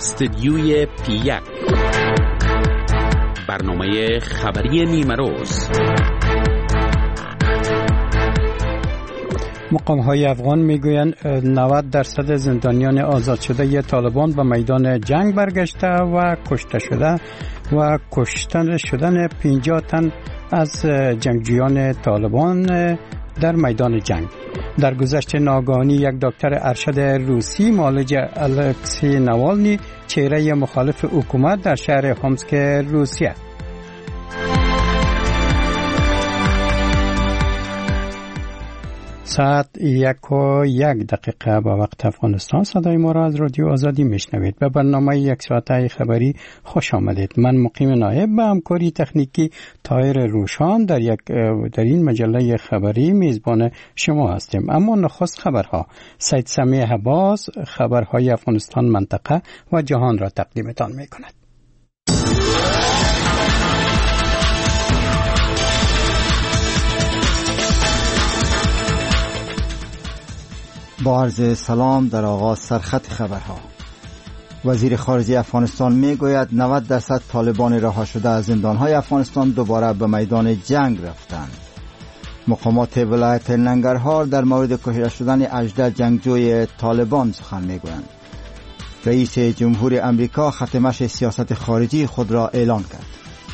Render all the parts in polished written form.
استدیوی P1 برنامه خبری نیمروز. مقام‌های افغان میگویند 90% زندانیان آزاد شده طالبان به میدان جنگ برگشته و کشته شدن 50 تن از جنگجویان طالبان در میدان جنگ. در گذشته ناگهانی یک دکتر ارشد روسی معالج الکسی نوالنی چهره مخالف حکومت در شهر خامسک روسیه. ساعت 1:01 به وقت افغانستان. صدای ما را از رادیو آزادی میشنوید. به برنامه یک ساعته خبری خوش آمدید. من مقیم نایب به همکاری تکنیکی طاهر روشان در این مجله خبری میزبان شما هستیم. اما نخست خبرها. سید سمیع عباس خبرهای افغانستان، منطقه و جهان را تقدیمتان میکند. با عرض سلام در آغاز سرخط خبرها. وزیر خارجه افغانستان میگوید 90% طالبان رها شده از زندانهای افغانستان دوباره به میدان جنگ رفتند. مقامات ولایت ننگرهار در مورد کشته شدن 18 جنگجوی طالبان سخن میگویند. رئیس جمهور امریکا ختمش سیاست خارجی خود را اعلان کرد.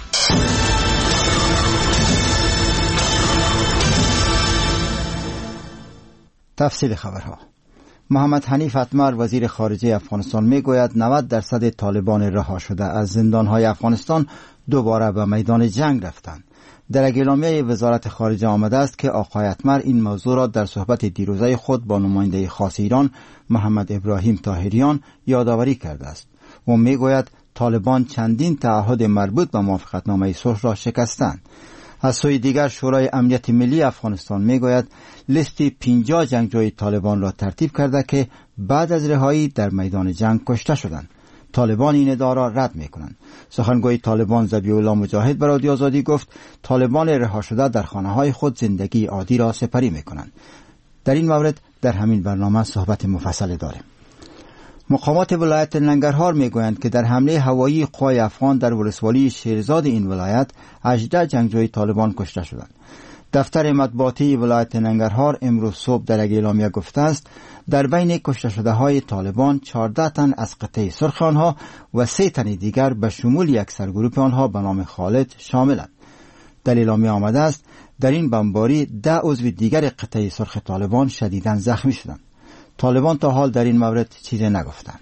تفصیل خبرها. محمد حنیف اتمر وزیر خارجه افغانستان میگوید 90% طالبان رها شده از زندانهای افغانستان دوباره به میدان جنگ رفتند. در اعلامیه وزارت خارجه آمده است که آقای اتمر این موضوع را در صحبت دیروزه خود با نماینده خاص ایران محمد ابراهیم طاهریان یادآوری کرده است. او میگوید طالبان چندین تعهد مربوط به موافقتنامه صلح را شکستند. از سوی دیگر شورای امنیت ملی افغانستان میگوید لیستی 50 جنگجوی طالبان را ترتیب کرده که بعد از رهایی در میدان جنگ کشته شدند. طالبان این ادعا را رد میکنند. سخنگوی طالبان ذبیح الله مجاهد به رادیو آزادی گفت طالبان رها شده در خانه‌های خود زندگی عادی را سپری میکنند. در این مورد در همین برنامه صحبت مفصل داریم. مقامات ولایت ننگرهار میگویند که در حمله هوایی قوای افغان در ولسوالی شیرزاد این ولایت 18 جنگجوی طالبان کشته شدند. دفتر مطبوعاتی ولایت ننگرهار امروز صبح در اعلامیه گفته است در بین کشته شده های طالبان 14 تن از قطعه سرخ آنها و 3 تن دیگر به شمول یک سرگروه آنها به نام خالد شاملند. در اعلامیه آمده است در این بمباری 10 عضو دیگر قطعه سرخ طالبان شدیداً زخمی شدند. طالبان تا حال در این مورد چیزی نگفتند.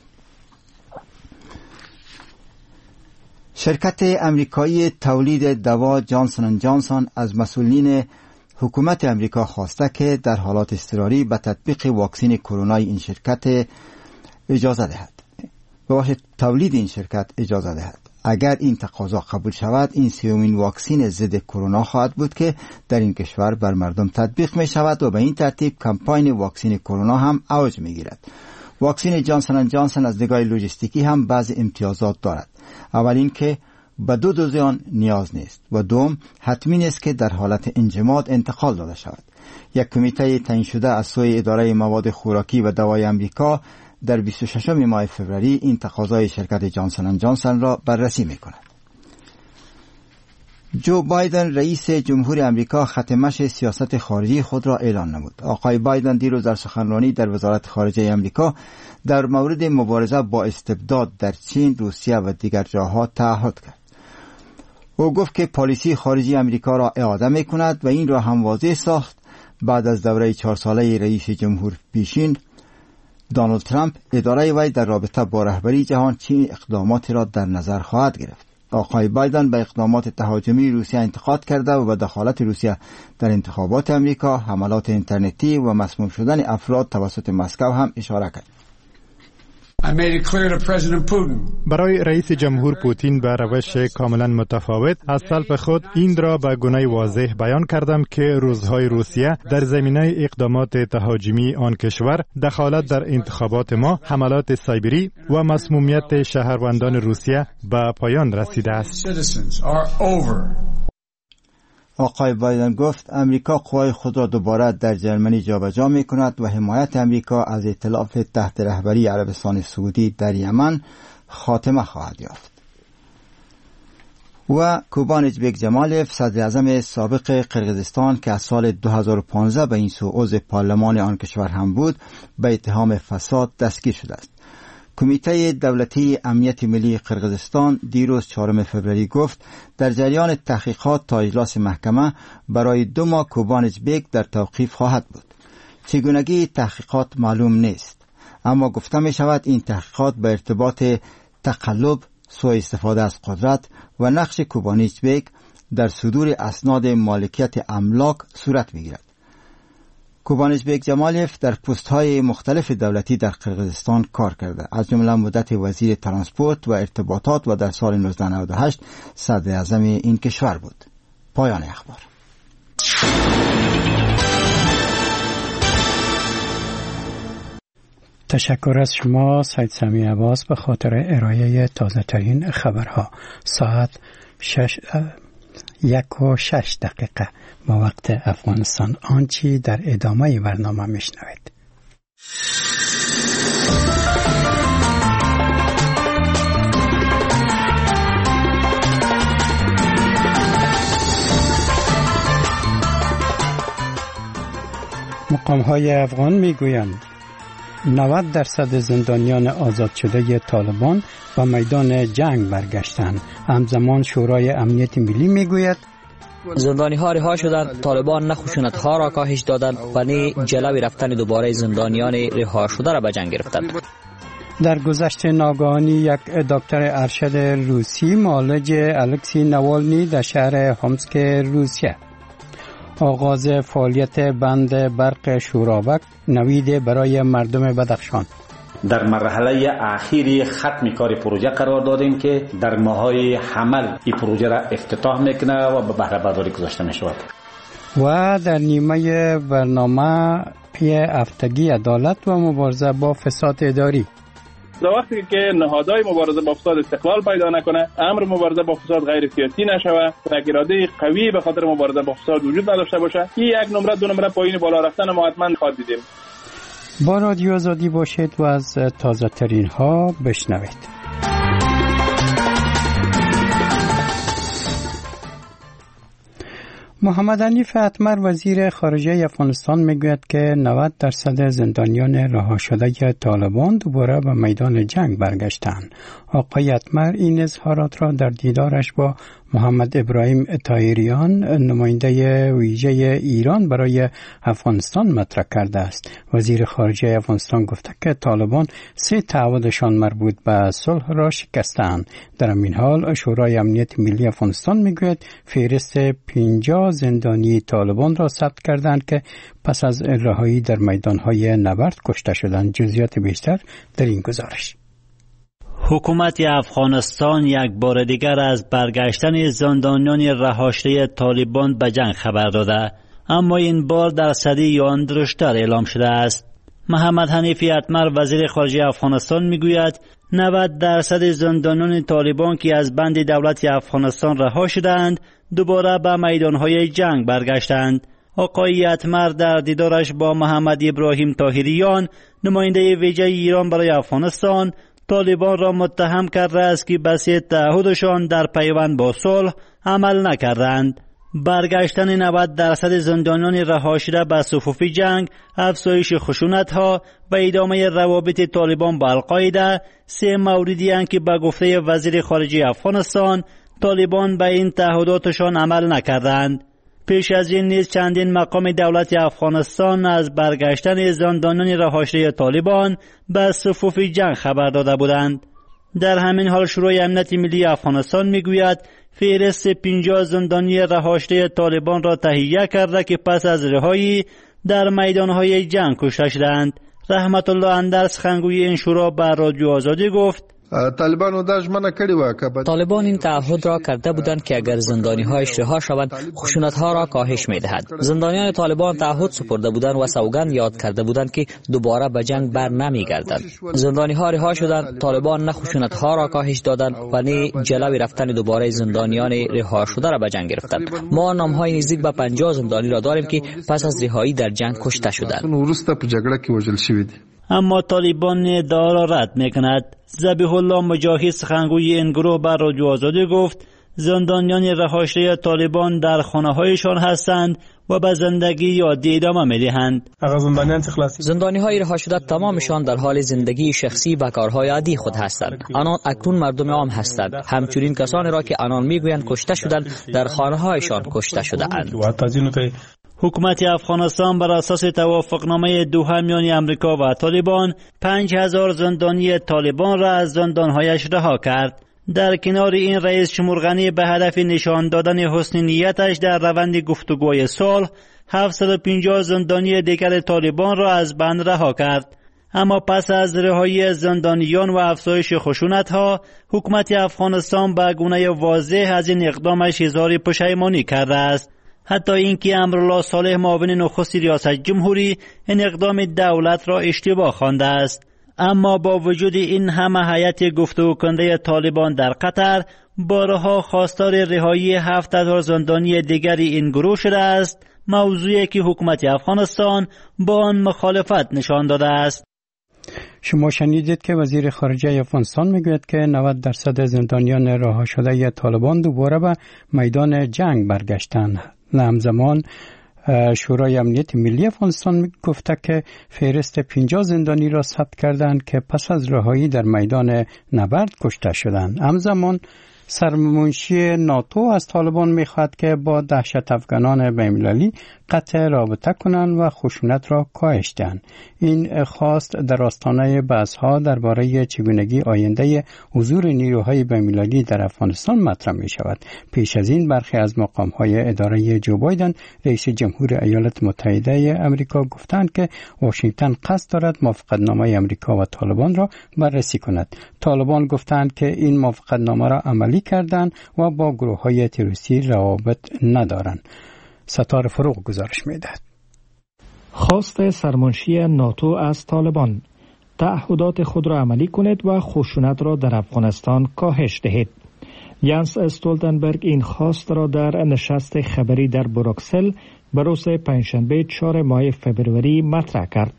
شرکت امریکایی تولید دوا جانسون اند جانسون از مسئولین حکومت امریکا خواسته که در حالات اضطراری به تطبیق واکسن کرونا این شرکت اجازه دهد. تولید این شرکت اجازه دهد. اگر این تقاضا قبول شود این سومین واکسن ضد کرونا خواهد بود که در این کشور بر مردم تطبیق می شود و به این ترتیب کمپاین واکسن کرونا هم اوج می گیرد. واکسن جانسون اند جانسون از نگاه لوجستیکی هم بعض امتیازات دارد. اول این که به 2 دوز آن نیاز نیست و دوم حتمی نیست که در حالت انجماد انتقال داده شود. یک کمیته تعیین شده از سوی اداره مواد خوراکی و دوای امریکا در 26 ماه فوریه این تقاضای شرکت جانسون اند جانسون را بررسی می‌کند. جو بایدن رئیس جمهور امریکا ختمش سیاست خارجی خود را اعلان نمود. آقای بایدن دیروز در سخنرانی در وزارت خارجه امریکا در مورد مبارزه با استبداد در چین، روسیه و دیگر جاها تعهد کرد. او گفت که پالیسی خارجی امریکا را اعاده می‌کند و این را هم واضح ساخت بعد از دوره 4 ساله رئیس جمهور پیشین دونالد ترامپ اداره وی در رابطه با رهبری جهان چین اقداماتی را در نظر خواهد گرفت. آقای بایدن به اقدامات تهاجمی روسیه انتقاد کرده و به دخالت روسیه در انتخابات امریکا، حملات اینترنتی و مسموم شدن افراد توسط مسکو هم اشاره کرد. برای رئیس جمهور پوتین به روش کاملا متفاوت از طرف خود این را به گونه واضح بیان کردم که روزهای روسیه در زمینه اقدامات تهاجمی آن کشور، دخالت در انتخابات ما، حملات سایبری و مسمومیت شهروندان روسیه به پایان رسیده است. آقای بایدن گفت امریکا قوای خود را دوباره در جرمنی جابجا می‌کند و حمایت امریکا از ائتلاف تحت رهبری عربستان سعودی در یمن خاتمه خواهد یافت. و کوبانج بیگ جمالیف صدر اعظم سابق قرقیزستان که از سال 2015 به این سو عضو پارلمان آن کشور هم بود به اتهام فساد دستگیر شده است. کمیته دولتی امنیت ملی قرقیزستان دیروز 4 فوریه گفت در جریان تحقیقات تا اجلاس محکمه برای 2 ماه کوبانج بیگ در توقیف خواهد بود. چگونگی تحقیقات معلوم نیست، اما گفته می شود این تحقیقات به ارتباط تقلب، سوء استفاده از قدرت و نقش کوبانج بیگ در صدور اسناد مالکیت املاک صورت می گیرد. کوبانج بیگ جمالیف در پست‌های مختلف دولتی در قرقیزستان کار کرده، از جمله مدت وزیر ترانسپورت و ارتباطات و در سال 1998 صدر اعظم این کشور بود. پایان اخبار. تشکر از شما سید سمی عباس به خاطر ارائه تازه ترین خبرها. ساعت 1:06 با وقت افغانستان. آنچه در ادامه برنامه میشنوید. مقام‌های افغان میگویند 90% زندانیان آزاد شده طالبان به میدان جنگ برگشتند. همزمان شورای امنیت ملی میگوید زندانی ها رها شدند. طالبان نه خشونت ها را کاهش دادند و نه جلوی رفتن دوباره زندانیان رها شده را به جنگ گرفتند. در گذشت ناگهانی یک دکتر ارشد روسی معالج الکسی نوالنی در شهر همسک روسیه. آغاز فعالیت بند برق شورابک، نوید برای مردم بدخشان. در مرحله اخیری ختم کار پروژه قرار دادیم که در ماهای حمل این پروژه را افتتاح میکنه و به بهره برداری گذاشته می شود. و در نیمه برنامه هفتگی عدالت و مبارزه با فساد اداری. در وقتی که نهادهای مبارزه با فساد استقلال پیدا نکنه، امر مبارزه با فساد غیر سیاسی نشوه، یک اراده قوی به خاطر مبارزه با فساد وجود نداشته باشه، این یک نمره دو نمره پایین بالا رفتن ما حتما خواهد دیدیم. با رادیو آزادی باشید و از تازه ترین ها بشنوید. محمد حنیف اتمر وزیر خارجه افغانستان میگوید که 90% زندانیان رها شده طالبان دوباره به میدان جنگ برگشتند. آقای اتمر این اظهارات را در دیدارش با محمد ابراهیم طاهریان نماینده ویژه ایران برای افغانستان مطرح کرده است. وزیر خارجه افغانستان گفته که طالبان 3 تعهدشان مربوط به صلح را شکستند. در این حال شورای امنیت ملی افغانستان میگوید فهرست 50 زندانی طالبان را ثبت کردند که پس از رهایی در میدانهای نبرد کشته شدند. جزئیات بیشتر در این گزارش. حکومت افغانستان یک بار دیگر از برگشتن زندانیان رها شده طالبان به جنگ خبر داده، اما این بار درصدی آن درشتر اعلام شده است. محمد حنیف اتمر وزیر خارجه افغانستان میگوید 90% زندانیان طالبان که از بند دولت افغانستان رها شدند دوباره به میدانهای جنگ برگشتند. آقای اتمر در دیدارش با محمد ابراهیم طاهریان نماینده ویژه ایران برای افغانستان طالبان را متهم کرده است که به 3 تعهدشان در پیوند با صلح عمل نکردند. برگشتن 90% زندانیان رها شده به صفوف جنگ، افزایش خشونت‌ها و ادامه روابط طالبان با القاعده 3 موردی اند که به گفته وزیر خارجه افغانستان طالبان به این تعهداتشان عمل نکردند. پیش از این نیز چندین مقام دولت افغانستان از برگشتن زندانیان رها شده طالبان به صفوف جنگ خبر داده بودند. در همین حال شورای امنیت ملی افغانستان میگوید فهرست 50 زندانی رها شده طالبان را تهیه کرده که پس از رهایی در میدانهای جنگ کشته شدند. رحمت الله اندرس خنگوی این شورا به رادیو آزادی گفت طالبان این تعهد را کرده بودند که اگر زندانی‌هایش رها شوند خشونت‌ها را کاهش می‌دهد. زندانیان طالبان تعهد سپرده بودند و سوگند یاد کرده بودند که دوباره به جنگ بر نمی‌گردند. زندانی‌ها رها شدند. طالبان نه خشونت‌ها را کاهش دادند و نه جلوی رفتن دوباره زندانیان رها شده را به جنگ گرفتند. ما نام‌های نزدیک به 50 زندانی را داریم که پس از رهایی در جنگ کشته شدند. اما طالبان ادعا را رد میکند. ذبیح الله مجاهد سخنگوی این گروه بر رادیو آزادی گفت زندانیان رهاشته طالبان در خانه‌هایشان هستند و به زندگی عادی ادامه می‌دهند. زندانی‌های رها شده تمامشان در حال زندگی شخصی و کارهای عادی خود هستند. آنان اکنون مردم عام هستند. همچنین کسانی را که آنان میگویند کشته شدند در خانه‌هایشان کشته شده‌اند. حکومت افغانستان بر اساس توافقنامه دوحه میان امریکا و طالبان 5000 زندانی طالبان را از زندان‌هایش رها کرد. در کنار این رئیس جمهور غنی به هدف نشان دادن حسن نیتش در روند گفتگوی صلح 750 زندانی دیگر طالبان را از بند رها کرد. اما پس از رهایی زندانیان و افزایش خشونت‌ها، حکومت افغانستان به گونه واضح از این اقدامش اظهار پشیمانی کرده است. حتی اینکه امرالله صالح معاون نخست ریاست جمهوری این اقدام دولت را اشتباه خوانده است. اما با وجود این همه هیئت گفتگو کننده طالبان در قطر، بارها خواستار رهایی 7000 زندانی دیگری این گروه شده است، موضوعی که حکومت افغانستان با آن مخالفت نشان داده است. شما شنیدید که وزیر خارجه افغانستان میگوید که 90% زندانیان رها شده طالبان دوباره به میدان جنگ برگشتند. همزمان شورای امنیت ملی افغانستان گفته که فهرست 50 زندانی را ثبت کردند که پس از رهایی در میدان نبرد کشته شدند. همزمان سرمنشی ناتو از طالبان میخواهد که با دهشت افغانان بین‌المللی قطع رابطه کنند و خشونت را کاهش دهند. این خواست در آستانه بحث‌ها درباره چگونگی آینده حضور نیروهای بین‌المللی در افغانستان مطرح می شود. پیش از این برخی از مقام‌های اداره جو بایدن رئیس جمهور ایالات متحده آمریکا گفتند که واشنگتن قصد دارد موافقتنامه آمریکا و طالبان را بررسی کند. طالبان گفتند که این موافقتنامه را عملی کردند و با گروه‌های تروریستی روابط ندارند. ستاره فروغ گزارش می‌دهد. خواست سرمنشی ناتو از طالبان: تعهدات خود را عملی کنید و خشونت را در افغانستان کاهش دهید. یانس استولتنبرگ این خواست را در نشست خبری در بروکسل به روز پنجشنبه 4 ماه فوریه مطرح کرد.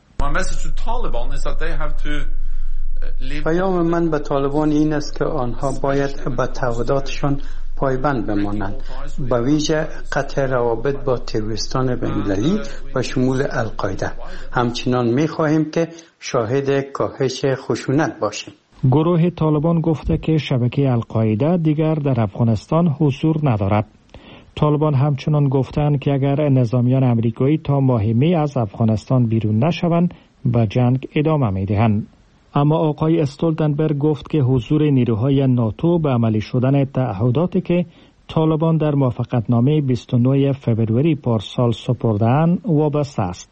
پیام من به طالبان این است که آنها باید به تعهداتشان پایبند بمانند، به ویژه قطع روابط با تروریستان بین‌المللی و شمول القاعده. همچنان می‌خواهیم که شاهد کاهش خشونت باشیم. گروه طالبان گفته که شبکه القاعده دیگر در افغانستان حضور ندارد. طالبان همچنان گفتند که اگر نظامیان امریکایی تا ماه می از افغانستان بیرون نشوند به جنگ ادامه می‌دهند. اما آقای استولتنبرگ گفت که حضور نیروهای ناتو به عملی شدن تعهداتی که طالبان در موافقتنامه 29 فوریه پارسال سپرده‌اند وابسته است.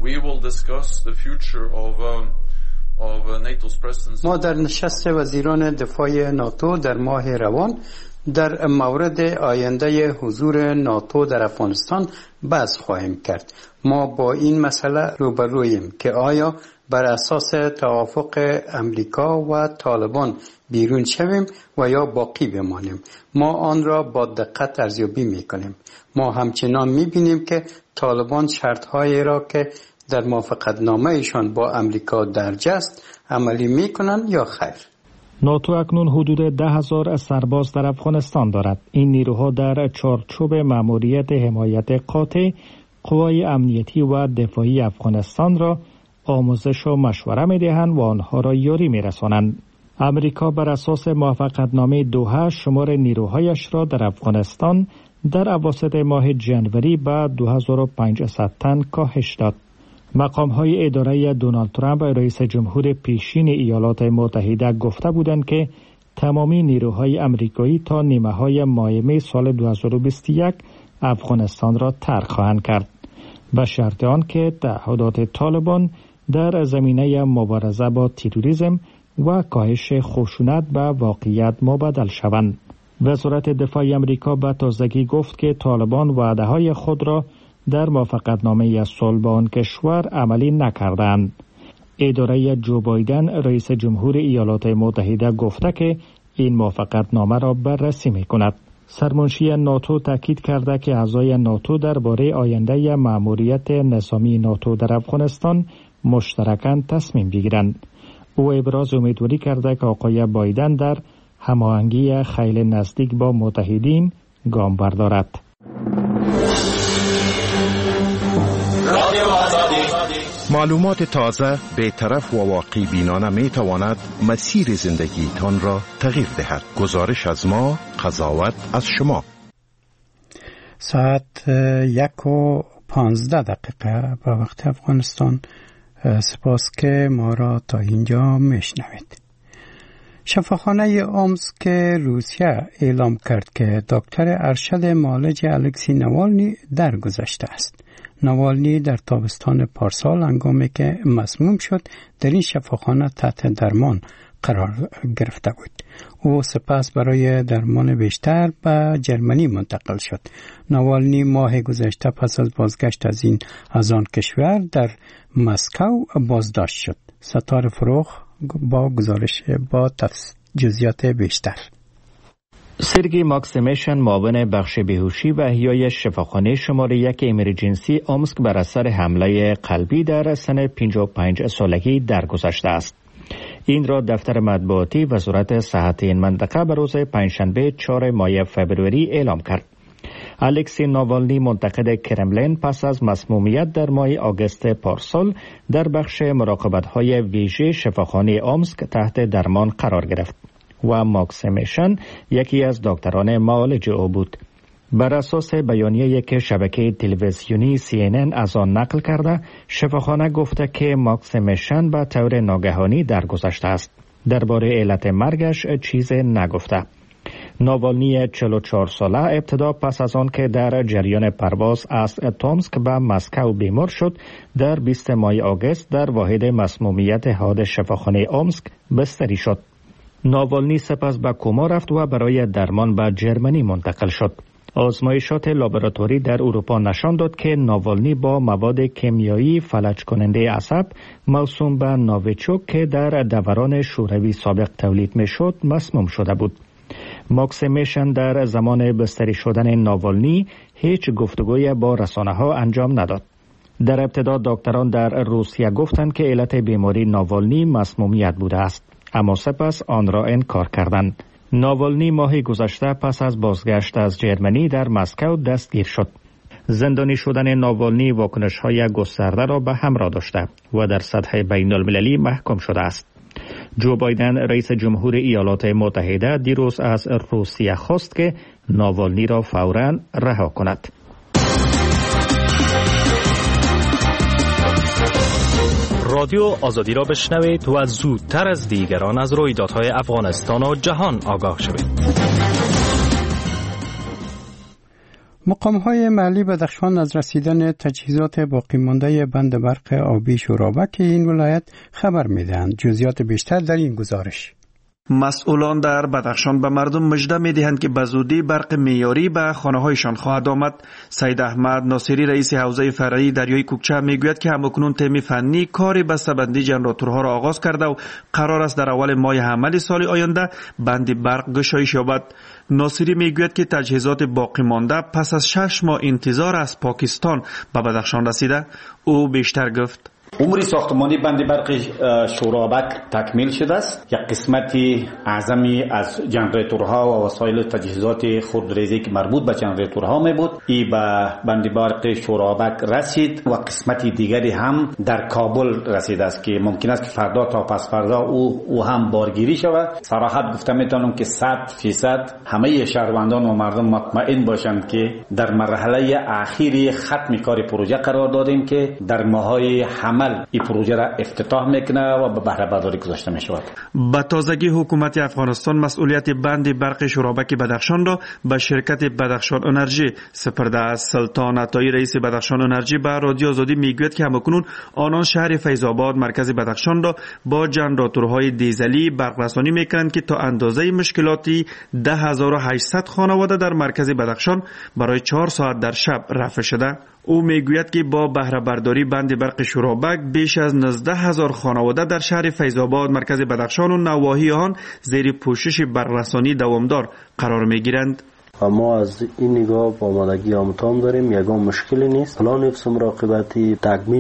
ما در نشست وزیران دفاع ناتو در ماه روان در مورد آینده حضور ناتو در افغانستان بحث خواهیم کرد. ما با این مسئله روبرویم که آیا بر اساس توافق امریکا و طالبان بیرون شویم و یا باقی بمانیم. ما آن را با دقت ارزیابی میکنیم. ما همچنان میبینیم که طالبان شرطهایی را که در موافقتنامه‌شان با امریکا درج است عملی میکنند یا خیر. ناتو اکنون حدود 10,000 سرباز در افغانستان دارد. این نیروها در چارچوب مأموریت حمایت قاطع قوای امنیتی و دفاعی افغانستان را آموزش و مشوره می‌دهند و آنها را یاری می‌رسانند. امریکا بر اساس موافقتنامه دوحه شمار نیروهایش را در افغانستان در اواسط ماه جنوری به 2500 تن کاهش داد. مقام‌های اداره دونالد ترامپ رئیس جمهور پیشین ایالات متحده گفته بودند که تمامی نیروهای امریکایی تا نیمه‌های ماه می سال 2021 افغانستان را ترک خواهند کرد، به شرط آنکه تعهدات طالبان در زمینه مبارزه با تروریسم و کاهش خشونت به واقعیت مبدل شوند. وزارت دفاع امریکا به تازگی گفت که طالبان وعده‌های خود را در موافقتنامه صلح با آن کشور عملی نکردند. اداره جو بایدن رئیس جمهور ایالات متحده گفته که این موافقتنامه را بررسی می‌کند. سرمنشی ناتو تاکید کرده که اعضای ناتو درباره آینده مأموریت نظامی ناتو در افغانستان مشترکاً تصمیم بگیرند. او ابراز امیدواری کرده که آقای بایدن در هماهنگی خیلی نزدیک با متحدین گام بردارد. معلومات تازه، بی‌طرف و واقعی بینانه می تواند مسیر زندگیتان را تغییر دهد. گزارش از ما، قضاوت از شما. ساعت 1:15 به وقت افغانستان. سپاس که ما را تا اینجا میشنوید. شفاخانه اومسک روسیه اعلام کرد که دکتر ارشد معالج الکسی نوالنی درگذشته است. نوالنی در تابستان پارسال هنگامی که مسموم شد در این شفاخانه تحت درمان قرار گرفته بود. او سپس برای درمان بیشتر به جرمنی منتقل شد. نوالنی ماه گذشته پس از بازگشت از آن کشور در مسکو بازداشت شد. ستار فروخ با گزارش با جزئیات بیشتر. سرگی ماکسیمیشن معاون بخش بیهوشی و احیای شفاخانه شماره 1 امرجنسی اومسک بر اثر حمله قلبی در سن 55 سالگی درگذشته است. این را دفتر مطبوعاتی وزارت صحت این منطقه به روز پنجشنبه 4 ماه فبروری اعلام کرد. الکسی ناوالنی منتقد کرملین پس از مسمومیت در ماه آگوست پارسال در بخش مراقبت‌های ویژه شفاخانه اومسک تحت درمان قرار گرفت و ماکسیمیشن یکی از دکتران معالج او بود. بر اساس بیانیه‌ای که شبکه تلویزیونی CNN از آن نقل کرده، شفاخانه گفته که ماکسیمیشن به طور ناگهانی درگذشته است. درباره علت مرگش چیز نگفته. ناوالنی 44 ساله ابتدا پس از آن که در جریان پرواز از تومسک به مسکو بیمار شد، در 20 ماه آگوست در واحد مسمومیت حاد شفاخانه اومسک بستری شد. ناوالنی سپس به کما رفت و برای درمان به جرمنی منتقل شد. آزمایشات لابراتوری در اروپا نشان داد که ناوالنی با مواد کیمیایی فلج کننده عصب موسوم به ناویچوک که در دوران شوروی سابق تولید میشد مسموم شده بود. ماکسیمیشن در زمان بستری شدن ناوالنی هیچ گفتگوی با رسانه‌ها انجام نداد. در ابتدا دکتران در روسیه گفتند که علت بیماری ناوالنی مسمومیت بوده است، اما سپس آن را انکار کردند. ناوالنی ماه گذشته پس از بازگشت از جرمنی در مسکو دستگیر شد. زندانی شدن ناوالنی واکنش‌های گسترده را به همراه داشته و در سطح بین‌المللی محکوم شده است. جو بایدن رئیس جمهور ایالات متحده دیروز از روسیه خواست که ناوالنی را فوراً رها کند. رادیو آزادی را بشنوید و زودتر از دیگران از رویدادهای افغانستان و جهان آگاه شوید. مقام‌های محلی بدخشان از رسیدن تجهیزات باقی مانده بند برق آبی شورابک این ولایت خبر می‌دهند. جزئیات بیشتر در این گزارش. مسئولان در بدخشان به مردم مژده می‌دهند که به زودی برق معیاری به خانه‌هایشان خواهد آمد. سید احمد ناصری رئیس حوزه فرعی دریای کوکچه میگوید که همکنون تیم فنی کاری بسته‌بندی جنراتورها را آغاز کرده و قرار است در اول ماه حمل سال آینده بند برق گشایش یابد. ناصری میگوید که تجهیزات باقی مانده پس از 6 ماه انتظار از پاکستان به بدخشان رسیده. او بیشتر گفت: عمر ساختمانی بند برق شورابک تکمیل شده است. یک قسمتی اعظمی از جنراتورها و وسایل تجهیزات خودریزی که مربوط به جنراتورها می بود ای به بند برق شورابک رسید و قسمتی دیگری هم در کابل رسیده است که ممکن است که فردا تا پس فردا او هم بارگیری شود. صراحت گفته میتونم که 100% همه شهروندان و مردم مطمئن باشند که در مرحله اخیری ختم کار پروژه قرار دادیم که در ماهای عمل این پروژه را افتتاح میکنه و به بهره برداری گذاشته میشود. با تازگی حکومت افغانستان مسئولیت بند برق شورابک بدخشان را به شرکت بدخشان انرژی سپرده است. سلطان عطایی رئیس بدخشان انرژی به رادیو آزادی میگوید که همکنون آنان شهر فیض‌آباد مرکز بدخشان را با جنراتورهای دیزلی برق رسانی میکنند که تا اندازه مشکلاتی 10800 خانواده در مرکز بدخشان برای 4 ساعت در شب رفع شده. او میگوید که با بهره برداری بند برق شورابک بیش از 19000 خانواده در شهر فیض‌آباد مرکز بدخشان و نواحی آن زیر پوشش برق‌رسانی دوامدار قرار میگیرند. ما از این نگاه با آمادگی تام داریم، یگان مشکلی نیست. پلان حفظ مراقبتی تکمیل است.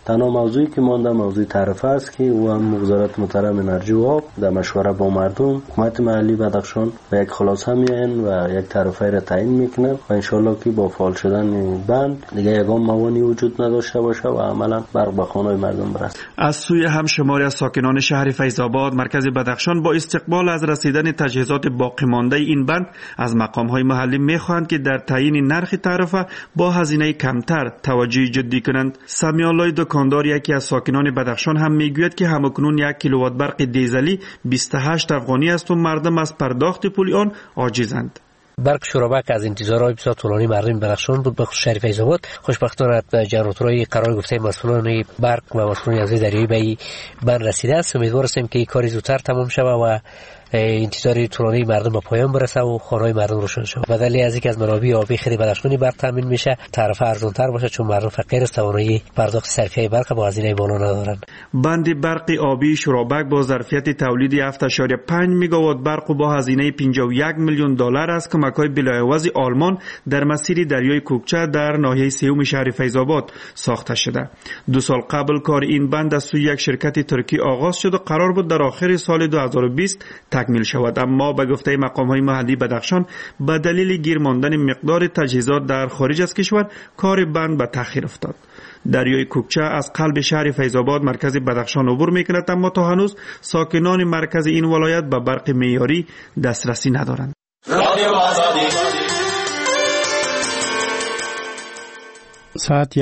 تنها موضوعی که مانده موضوع تعرفه است که و وزارت محترم انرژی و آب در مشوره با مردم حکومت محلی بدخشان به یک خلاصه میاین و یک تعرفه را تعیین میکنن و انشالله که با فعال شدن بند دیگه یگان موانی وجود نداشته باشه و عملا برق به خانه مردم برسه. از سوی هم شماری از ساکنان شهر فیض‌آباد مرکز بدخشان با استقبال از رسیدن تجهیزات باقی مانده این بند از مقام‌های محلی می‌خواهند که در تعیین نرخ تعرفه با هزینه کمتر توجه جدی کنند. سمیالله دکاندار یکی از ساکنان بدخشان هم میگوید که همکنون 1 کیلووات برق دیزلی 28 افغانی است و مردم از پرداخت پول آن عاجزند. برق شورابک از انتظارهای بسیار طولانی مردم بدخشان بود. به خصوص شهر فیض‌آباد خوشبختانه جنراتورهای قرار گفته مسئولان برق و مسئولان از دریایی به بند رسیده است. امیدوار هستیم که این کار زودتر تمام شود و انتظار طولانی مردم به پایان برسه و خانه‌های مردم روشن شود. بدلی از اینکه از منابع آبی خیلی بدخشانی برق تامین میشه، تعرفه ارزان‌تر باشه چون مردم فقیر است، توانایی پرداخت صرفه برق با هزینه بالا ندارند. بند برق آبی شورابک با ظرفیت تولید 7.5 مگاوات برق و با هزینه 51 میلیون دلار از کمک‌های بلاعوض آلمان در مسیر دریای کوکچه در ناحیه سوم شهر فیض‌آباد ساخته شده. 2 سال قبل کار این بند از سوی یک شرکت ترکی آغاز شد و قرار بود در آخر سال 2020 تکمیل شود، اما به گفته مقام‌های محلی بدخشان به دلیل گیر ماندن مقدار تجهیزات در خارج از کشور کار بند به تأخیر افتاد. دریای کوکچه از قلب شهر فیض‌آباد مرکز بدخشان عبور می‌کند، اما تا هنوز ساکنان مرکز این ولایت به برق معیاری دسترسی ندارند. ساعت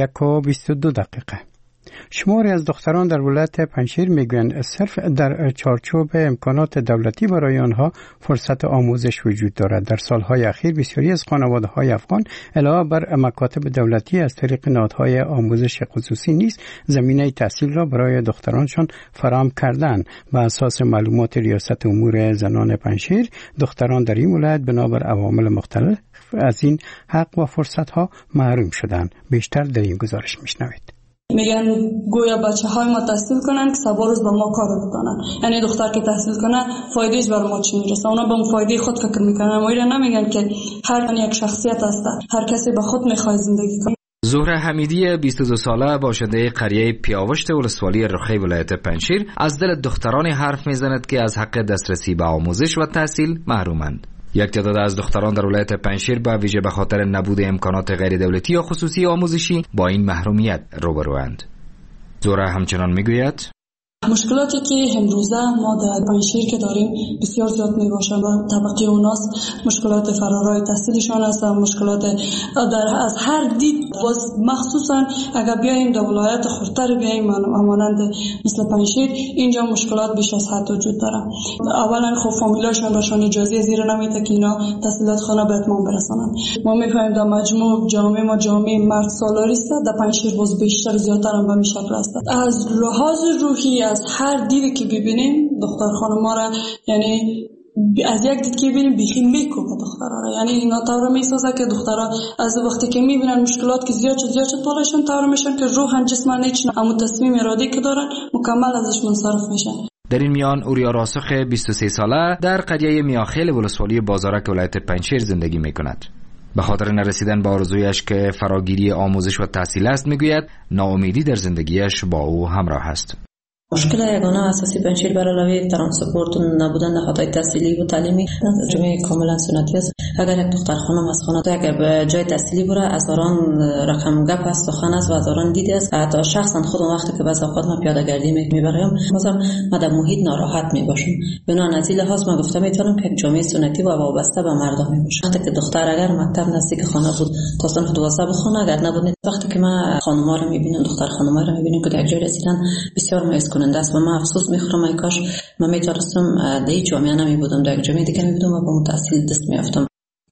1:22. شماری از دختران در ولایت پنجشیر میگویند صرف در چارچوب امکانات دولتی برای آنها فرصت آموزش وجود دارد. در سالهای اخیر بسیاری از خانواده‌های افغان علاوه بر مکاتب دولتی از طریق نهادهای آموزش خصوصی نیز زمینه تحصیل را برای دخترانشان فراهم کردند. بر اساس معلومات ریاست امور زنان پنجشیر، دختران در این ولایت بنابر عوامل مختلف از این حق و فرصت‌ها محروم شدند. بیشتر در این گزارش میشنوید. میگن گویا بچه‌های ما تحصیل کنن که سبا روز به ما کار بکنن، یعنی دختر که تحصیل کنه فایدهش بر ما چی میرسه؟ اونا به اون فایده خود فکر میکنن، اما نمیگن که هر یک شخصیت هست، هر کسی به خود میخواد زندگی کنه. زهره حمیدی 22 ساله باشنده قریه پیاوشت ولسوالی رخی ولایت پنجشیر از دل دخترانی حرف میزند که از حق دسترسی به آموزش و تحصیل محرومند. یک تعداد از دختران در ولایت پنجشیر به ویژه به خاطر نبود امکانات غیر دولتی یا خصوصی آموزشی با این محرومیت روبروند. زهره همچنان میگوید مشکلاتی که امروزه ما در پنجشیر که داریم بسیار زیاد میباشه و طبقه اوناس مشکلات فرارای تحصیلشان است، مشکلات در از هر دید، مخصوصا اگر بیایم در ولایت خردتر بیایم مانند مثل پنجشیر، اینجا مشکلات بیش از حد وجود داره. اولا خب فامیلاشون باشن اجازه زیر نمیده که اینا تحصیلات خانه به اتمام برسونن. ما میفهمیم در مجموع جامعه ما جامعه مرد سالاری است، در پنجشیر باز بیشتر زیادتر هم به میشکل است. از لحاظ روحی از هر دیدی که ببینیم دختر خانم‌ها را، یعنی از یک دید که ببینیم بیخی میکوبه دخترها را، یعنی اینا طور میسازه که دخترها از وقتی که میبینن مشکلات که زیاد شد بالاشون طور میشن که روحن جسمن هیچ اما تصمیم ارادی که دارن مکمل ازش منصرف میشن. در این میان اوریا راسخ 23 ساله در قریه میاخیل ولسوالی بازارک ولایت پنجشیر زندگی میکند. به خاطر نرسیدن به آرزویش که فراگیری آموزش و تحصیل است میگوید ناامیدی در زندگیش با او همراه است. مشکل یگانه اساسی پنجشیر بر علاوه ترانسپورت و نبودن نهادهای تحصیلی و تعلیمی جامعه کاملا سنتی است. اگر یک دختر خانم از خانه اگر به جای تحصیلی بره، هزاران رقم گپ است، سخن است و هزاران دید است. حتی شخصا خودم وقتی که بعض اوقات ما پیاده گردی میبرم بازم ما در محیط ناراحت میباشم. بنابراین از این لحاظ من گفتم میتونم که جامعه سنتی و وابسته به مردم میباشه. وقتی که دختر اگر مکتب نزدیک خانه بود تا صنف 12 بخونه، اگر نبود، وقتی که من خانم‌ها رو میبینم، دختر خانم‌ها رو میبینم که در جای رسیدن بسیار مایوس کننده است و من افسوس میخورم ای کاش من میتونستم در این جامعه نمی بودم، در جامعه دیگه می بودم و با تحصیل دست میافتم.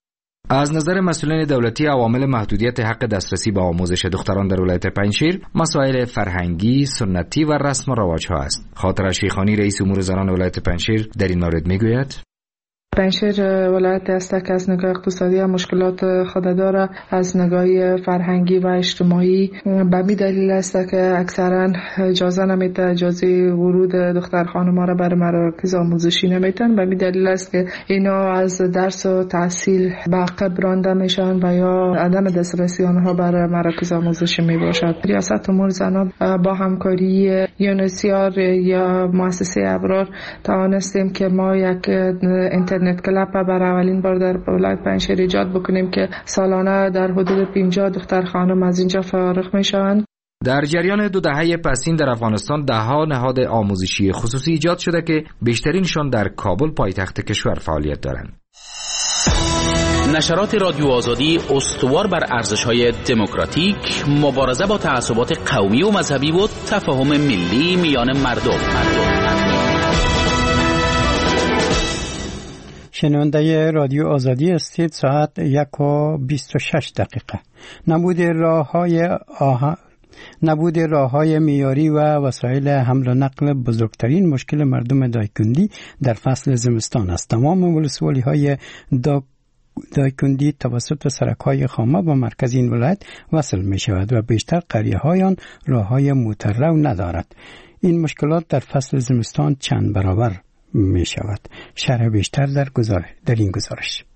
از نظر مسئولین دولتی، عوامل محدودیت حق دسترسی به آموزش دختران در ولایت پنجشیر مسائل فرهنگی، سنتی و رسم و رواج ها است. خاطر شیخانی رئیس امور زنان ولایت پنجشیر در این مورد میگوید پنجشیر ولایت است که از نگاه اقتصادی مشکلات خود داره، از نگاه فرهنگی و اجتماعی. به می دلیل است که اکثرا اجازه نمیده، اجازه ورود دختر خانم‌ها را بر مراکز آموزشی نمیتن. به می دلیل است که اینا از درس و تحصیل به عقب رانده میشن و یا عدم دسترسی آنها بر مراکز آموزشی می باشد. ریاست امور زنان با همکاری یونسیار یا مؤسسه ابرار توانستیم که ما یک اینترنت کلاب بر اولین بار در ولایت پنجشیر ایجاد بکنیم که سالانه در حدود 50 دختر خانم از اینجا فارغ میشوند. در جریان 2 دهه پسین در افغانستان ده‌ها نهاد آموزشی خصوصی ایجاد شده که بیشترینشان در کابل پایتخت کشور فعالیت دارند. نشرات رادیو آزادی استوار بر ارزش‌های دموکراتیک، مبارزه با تعصبات قومی و مذهبی و تفاهم ملی میان مردم. شنونده رادیو آزادی استید، ساعت 1:26. نبود راه‌های معیاری و وسایل حمل و نقل بزرگترین مشکل مردم دایکندی در فصل زمستان است. تمام ولسوالی‌های دایکندی توسط سرک‌های خامه با مرکز این ولایت وصل می‌شود و بیشتر قریه‌هایان راه‌های موتررو ندارد. این مشکلات در فصل زمستان چند برابر می‌شود. شرح بیشتر در این گزارش.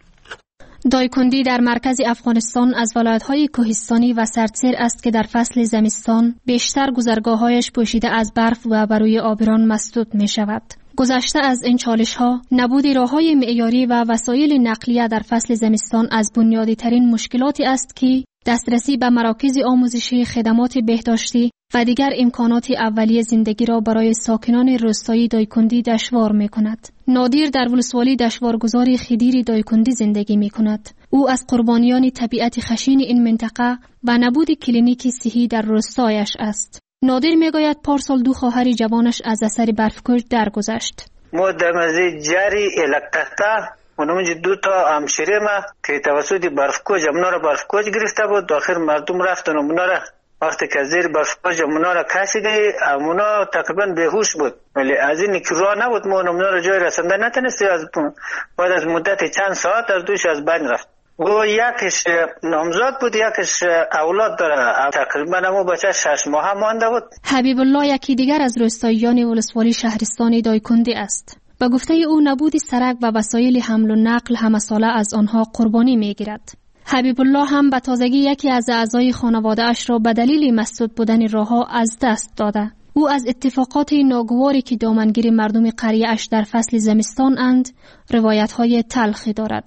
دایکندی در مرکز افغانستان از ولایت‌های کوهستانی و سردسیر است که در فصل زمستان بیشتر گذرگاه‌هایش پوشیده از برف و بر روی آبران مسدود می‌شود. گذشته از این چالش‌ها، نبود راه‌های معیاری و وسایل نقلیه در فصل زمستان از بنیادی‌ترین مشکلاتی است که دسترسی به مراکز آموزشی، خدمات بهداشتی و دیگر امکانات اولیه زندگی را برای ساکنان روستایی دایکندی دشوار می‌کند. نادر در ولسوالی دشوارگذار خدیر دایکندی زندگی می‌کند. او از قربانیان طبیعت خشین این منطقه و نبود کلینیک صحی در روستایش است. نادر میگوید پارسال 2 خواهر جوانش از اثر برفکوش درگذشت. ما در مزه جاری الکتا اونجا 2 تا همشیره ما که توسط برفکوش اونا را برفکوش گرفته بود، داخل مردم رفتن اونا را وقتی که زیر برفکوش اونا را کشیده، اونا تقریبا بیهوش بود، ولی از این که راه نبود ما اونا را جای رسنده نتونستی. بعد از مدت چند ساعت از دوش از بین رفت. او یکش نامزاد بود، یکش اولاد داره، تقریبا همون بچه 6 ماه مانده بود. حبیب الله یکی دیگر از روستاییان ولسوالی شهرستان دایکندی است. به گفته او نبود سرک و وسایل حمل و نقل همه ساله از آنها قربانی میگیرد. حبیب الله هم به تازگی یکی از اعضای خانواده اش را به دلیل مسدود بودن راهها از دست داده. او از اتفاقات ناگواری که دامنگیر مردم قریه اش در فصل زمستان اند روایت های تلخی دارد.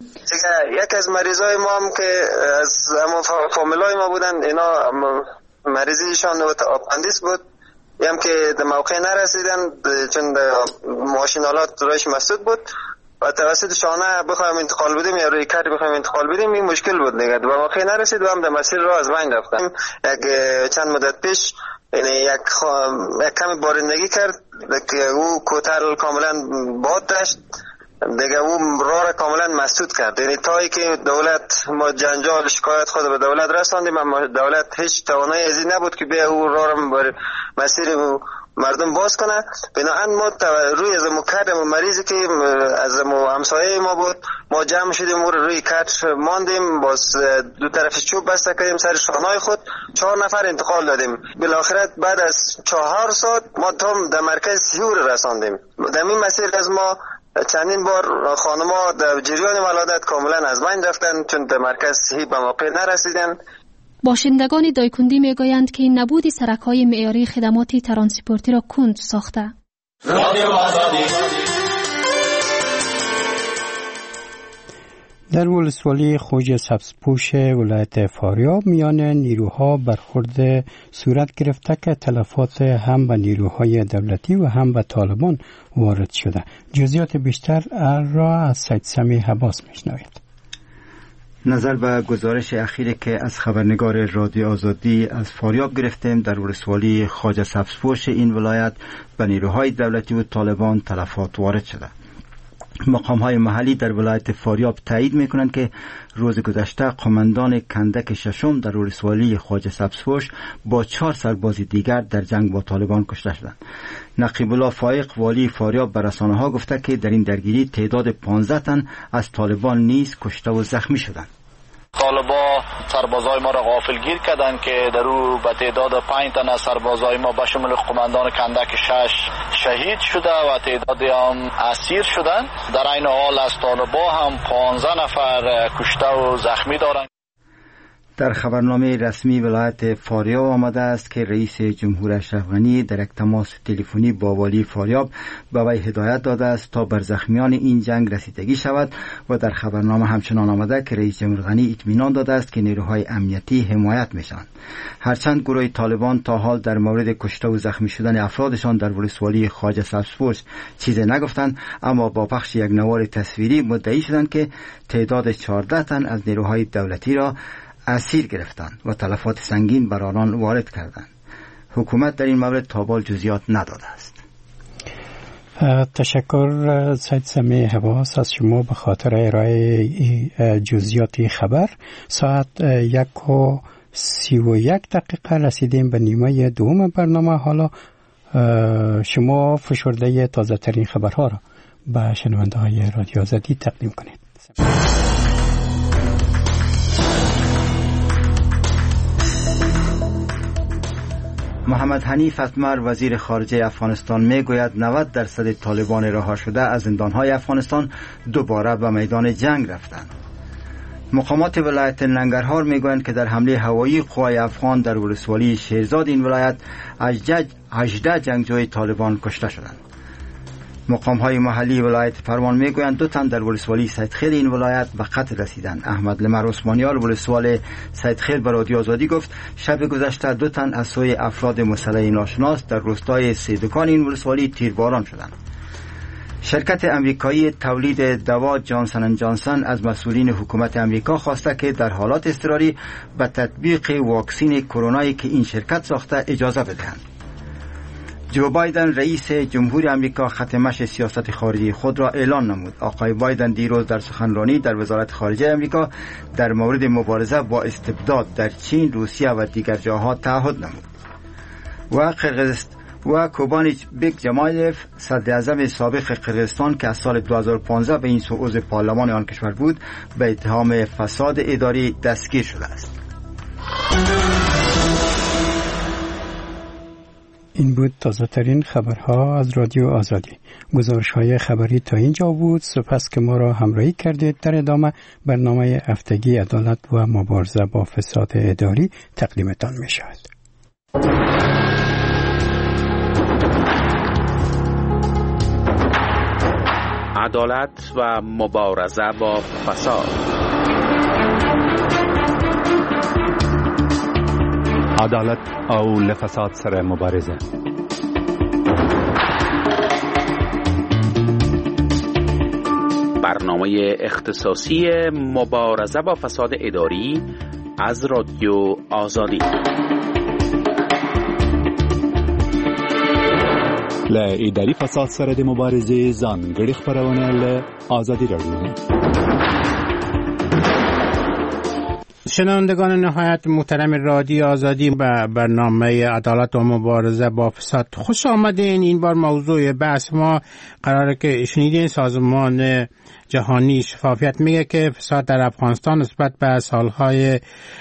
یک از مریضای ما هم که از فامیلای ما بودن، اینا مریضیشان آپاندیس بود، هم که در موقع نرسیدن چون ماشینالات رویش مسدود بود و توسط شانه بخوایم انتقال بدیم یا روی کاری بخوایم انتقال بدیم این مشکل بود دیگه. در موقع نرسید و هم در مسیر رو از بین رفتم. چند مدت پیش یک کمی بارندگی کرد که او کوتر کاملا باد داشت دیگه، او راه را کاملا مسدود کرد. یعنی تایی که دولت ما جنجال شکایت خود به دولت رساندیم، اما دولت هیچ توانایی ازی نبود که به او راه را بر مسیر مردم باز کنه. بنابراین ما روی از مکرم مریضی که از همسایه ما بود ما جمع شدیم و روی کت ماندیم، باز 2 طرف چوب بسته کردیم سر شانهای خود، 4 نفر انتقال دادیم. بالاخره بعد از 4 ساعت ما تام در مرکز سیور رساندیم. در این مسیر از ما چندین بار خانم‌ها در جریان ولادت کاملا از بین رفتن چون در مرکز صحی به موقع نرسیدن. باشندگان دایکندی میگویند که نبود سرک‌های معیاری خدمات ترانسپورتی را کند ساخته. در ولسوالی خوج سبزپوش ولایت فاریاب میان نیروها برخورد صورت گرفته که تلفات هم به نیروهای دولتی و هم به طالبان وارد شده. جزئیات بیشتر را از سید سمی حباس میشنوید. نظر به گزارش اخیری که از خبرنگار رادیو آزادی از فاریاب گرفتیم، در ولسوالی خواجه سبزپوش این ولایت به نیروهای دولتی و طالبان تلفات وارد شده. مقام‌های محلی در ولایت فاریاب تایید می‌کنند که روز گذشته قماندان کندک ششم در ولسوالی خواجه سبزپوش با 4 سرباز دیگر در جنگ با طالبان کشته شدند. نقیب الله فایق والی فاریاب به رسانه‌ها گفته که در این درگیری تعداد 15 تن از طالبان نیز کشته و زخمی شدند. طالبا سربازای ما را غافلگیر کردند که در او به تعداد 5 تن از سربازای ما به شمول قماندان کندک 6 شهید شده و تعداد هم اسیر شدند. در این حال از طالبا هم 15 نفر کشته و زخمی دارند. در خبرنامه رسمی ولایت فاریاب آمده است که رئیس جمهور اشرف غنی در یک تماس تلفنی با والی فاریاب به وی هدایت داده است تا بر زخمیان این جنگ رسیدگی شود و در خبرنامه همچنان آمده که رئیس جمهور غنی اطمینان داده است که نیروهای امنیتی حمایت میشوند. هرچند گروه طالبان تا حال در مورد کشته و زخمی شدن افرادشان در ولسوالی خواجه سبزپوش چیزی نگفتند، اما با پخش یک نوار تصویری مدعی شدند که تعداد 14 تن از نیروهای دولتی را اسیر گرفتند و تلفات سنگین بر آنان وارد کردند. حکومت در این مورد تا حال جزئیات نداده است. تشکر سید سمیع حواس از شما به خاطر ارائه جزئیات خبر. ساعت 1:31 رسیدیم به نیمه دوم برنامه. حالا شما فشرده تازه ترین خبرها را به شنونده های رادیو آزادی تقدیم کنید. محمد حنیف اتمر وزیر خارجه افغانستان میگوید 90% طالبان رها شده از زندانهای افغانستان دوباره به میدان جنگ رفتند. مقامات ولایت ننگرهار میگویند که در حمله هوایی قوای افغان در ولسوالی شیرزاد این ولایت 18 جنگجوی طالبان کشته شدند. مقام‌های محلی ولایت پروان میگویند 2 تن در ولسوالی سیدخیل این ولایت به قتل رسیدند. احمد لمر عثمانیار ولسوال سیدخیل به رادیو آزادی گفت شب گذشته 2 تن از سوی افراد مسلح ناشناس در روستای سیدکان این ولسوالی تیرباران شدند. شرکت امریکایی تولید دوا جانسن اند جانسن از مسئولین حکومت امریکا خواسته که در حالات اضطراری به تطبیق واکسن کرونایی که این شرکت ساخته اجازه بدهند. جو بایدن رئیس جمهور امریکا ختمش سیاست خارجی خود را اعلان نمود. آقای بایدن دیروز در سخنرانی در وزارت خارجه امریکا در مورد مبارزه با استبداد در چین، روسیه و دیگر جاها تعهد نمود. و کوبانیچ بیک جمایف صدر اعظم سابق قرقیزستان که از سال 2015 به این سو عضو پارلمان آن کشور بود به اتهام فساد اداری دستگیر شده است. این بود تازه ترین خبرها از رادیو آزادی. گزارش های خبری تا اینجا بود. سپس که ما را همراهی کردید. در ادامه برنامه هفتگی عدالت و مبارزه با فساد اداری تقدیمتان می شود. عدالت و مبارزه با فساد. عدالت او لفساد سره مبارزه. برنامه اختصاصی مبارزه با فساد اداری از رادیو آزادی. ل اداري فساد سره د مبارزې ځانګړي خبرونه له آزادی رادیو. شنوندگان نهایت محترم رادیو آزادی به برنامه عدالت و مبارزه با فساد خوش آمدین. این بار موضوع بحث ما قراره که شنیدین سازمان جهانی شفافیت میگه که فساد در افغانستان نسبت به سالهای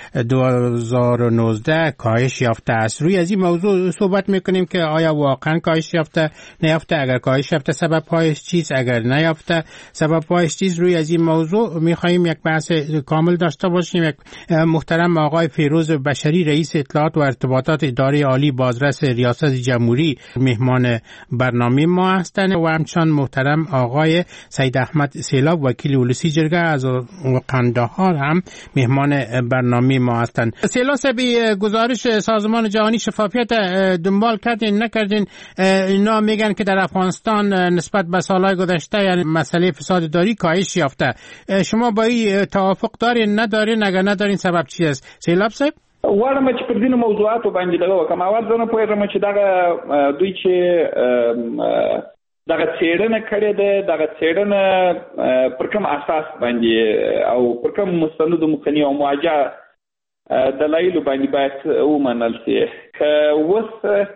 2019 کاهش یافته است. روی از این موضوع صحبت میکنیم که آیا واقعا کاهش یافته نیافته، اگر کاهش یافته سبب پایش چیست، اگر نیافته سبب پایش چیست. روی از این موضوع میخواهیم یک بحث کامل داشته باشیم. یک محترم آقای فیروز بشری رئیس اطلاعات و ارتباطات اداره عالی بازرس ریاست جمهوری مهمان برنامه ما هستند و همچنان محترم آقای سید احمد سیلاب وکیل ولسی جرگه از قندهار هم مهمان برنامه ما هستند. سیلاب سبی گزارش سازمان جهانی شفافیت دنبال کردین نکردین؟ اینا میگن که در افغانستان نسبت به سالهای گذشته یعنی مسئله فساد اداری کاهش یافته. شما با این توافق دارین ندارین؟ اگر ندارین سبب چی است؟ سیلاب صاحب غواړم چې پر دې موضوعاتو باندې دغه وکم. اول زه نه پوهېږم چې دغه دوی چې دغه څېړنه کړې ده، دغه څېړنه پر کوم اساس باندې او پر کوم مستندو مخنی او مواجه دلایلو باندې باید ومنل شي. که اوس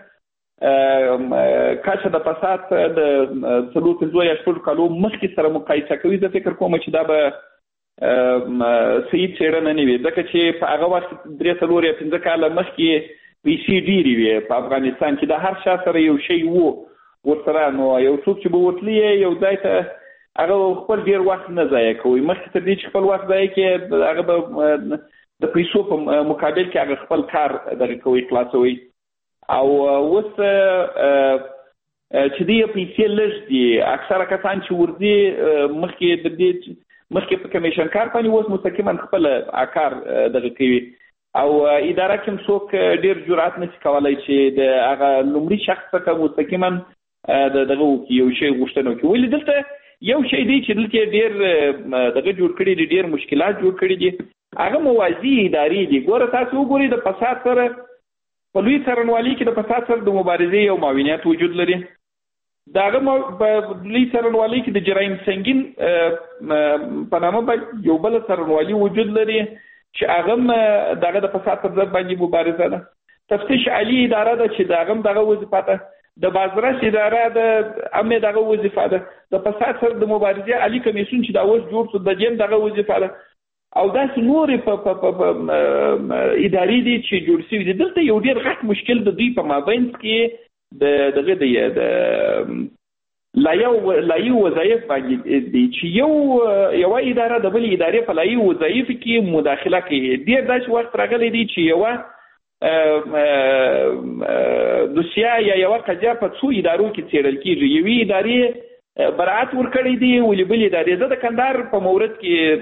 کاشه د فساد د 4 یا 5 کالو مخکې سره مقایسه کوي، زه فکر کوم چې دا به صحیح څېړنه نه وي، ځکه چې په هغه وخت 3 یا 5 کاله مخکې پیسې ډېرې وې په افغانستان کې، د هر چا سره یو شی وو ورسره، نو یو څوک چې به ورتلي یو ځای ته هغه خپل ډېر وخت نه ضایع کوي، مخکې تر دې چې خپل وخت ضایع کړي هغه به د پیسو په مقابل کې هغه خپل کار دغه کوي، خلاصوي. او اوس چې دې پیسې لږ دي، اکثره کسان چې ورځي مخکې په کمیشن کار باندې اوس مستقیما خپل کار دغه کوي، او اداره کې څوک ډېر جرأت نشي کولی چې د هغه لومړي شخص څخه مستقیما دغه وکړي، یو شی غوښتنه وکړي. ولې دلته یو شی دی چې دلته ډېر دغه جوړ کړي دي، ډېر مشکلات جوړ کړي دي، هغه موازي ادارې دي. ګوره تاسو وګورئ د فساد سره په لوی څارنوالۍ کې د فساد سره د مبارزې یو معاونیت وجود لري، د هغه په لوی څارنوالۍ کې د جرایم سنګین په نامه باندې یو بل څارنوالي وجود لري چې هغه دغه د فساد پر ضد باندې مبارزه ده. تفتیش عالی اداره ده چې دغه وظیفه ده، د بازرس اداره د امن دغه وظیفه ده، د فساد سره د مبارزې عالی کمیسیون چې دا اوس جوړ شو د دې دغه وظیفه ده، او داسې نورې په ادارې دي چې جوړ شوي دي. دلته یو ډېر غټ مشکل د دوی په مابین کې د لایحې وظایف باندې دي چې یوه اداره د بلې ادارې په لایحې وظایفو کې مداخله کوي. ډېر داسې وخت راغلی دی چې یوه دوسیه یا یوه قضیه په څو ادارو کې څېړل کېږي، یوې ادارې برعت ورکړی دی ولې بلې ادارې. زه د کندهار په مورد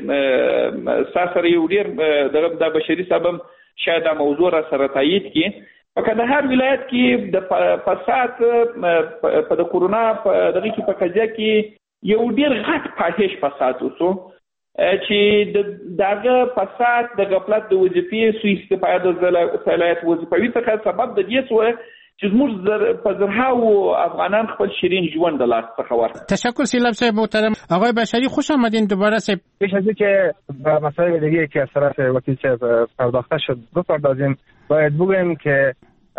کې ستا سره یو ډېر د بشري صاحب شاید دا موضوع را سره تایید کړي. په کندهار ولایت کې د فساد په د کورونا په دغه کې په قضیه کې یو ډېر غټ فاحش فساد وسو چې دغه فساد د غفلت د وظیفې سوء استفاده د صلاحیت وظیفوي څخه سبب د دې شو چې زموږ په زرهاو افغانان خپل شیرین ژوند د لاس څخه ورکړ. تشکر سیلاب صاحب محترم. آقای بشری خوش آمدین دوباره صاحب. پیش از اینکه به مسائل دیگه که از طرف وکیل صاحب پرداخته شد بپردازیم، باید بگویم که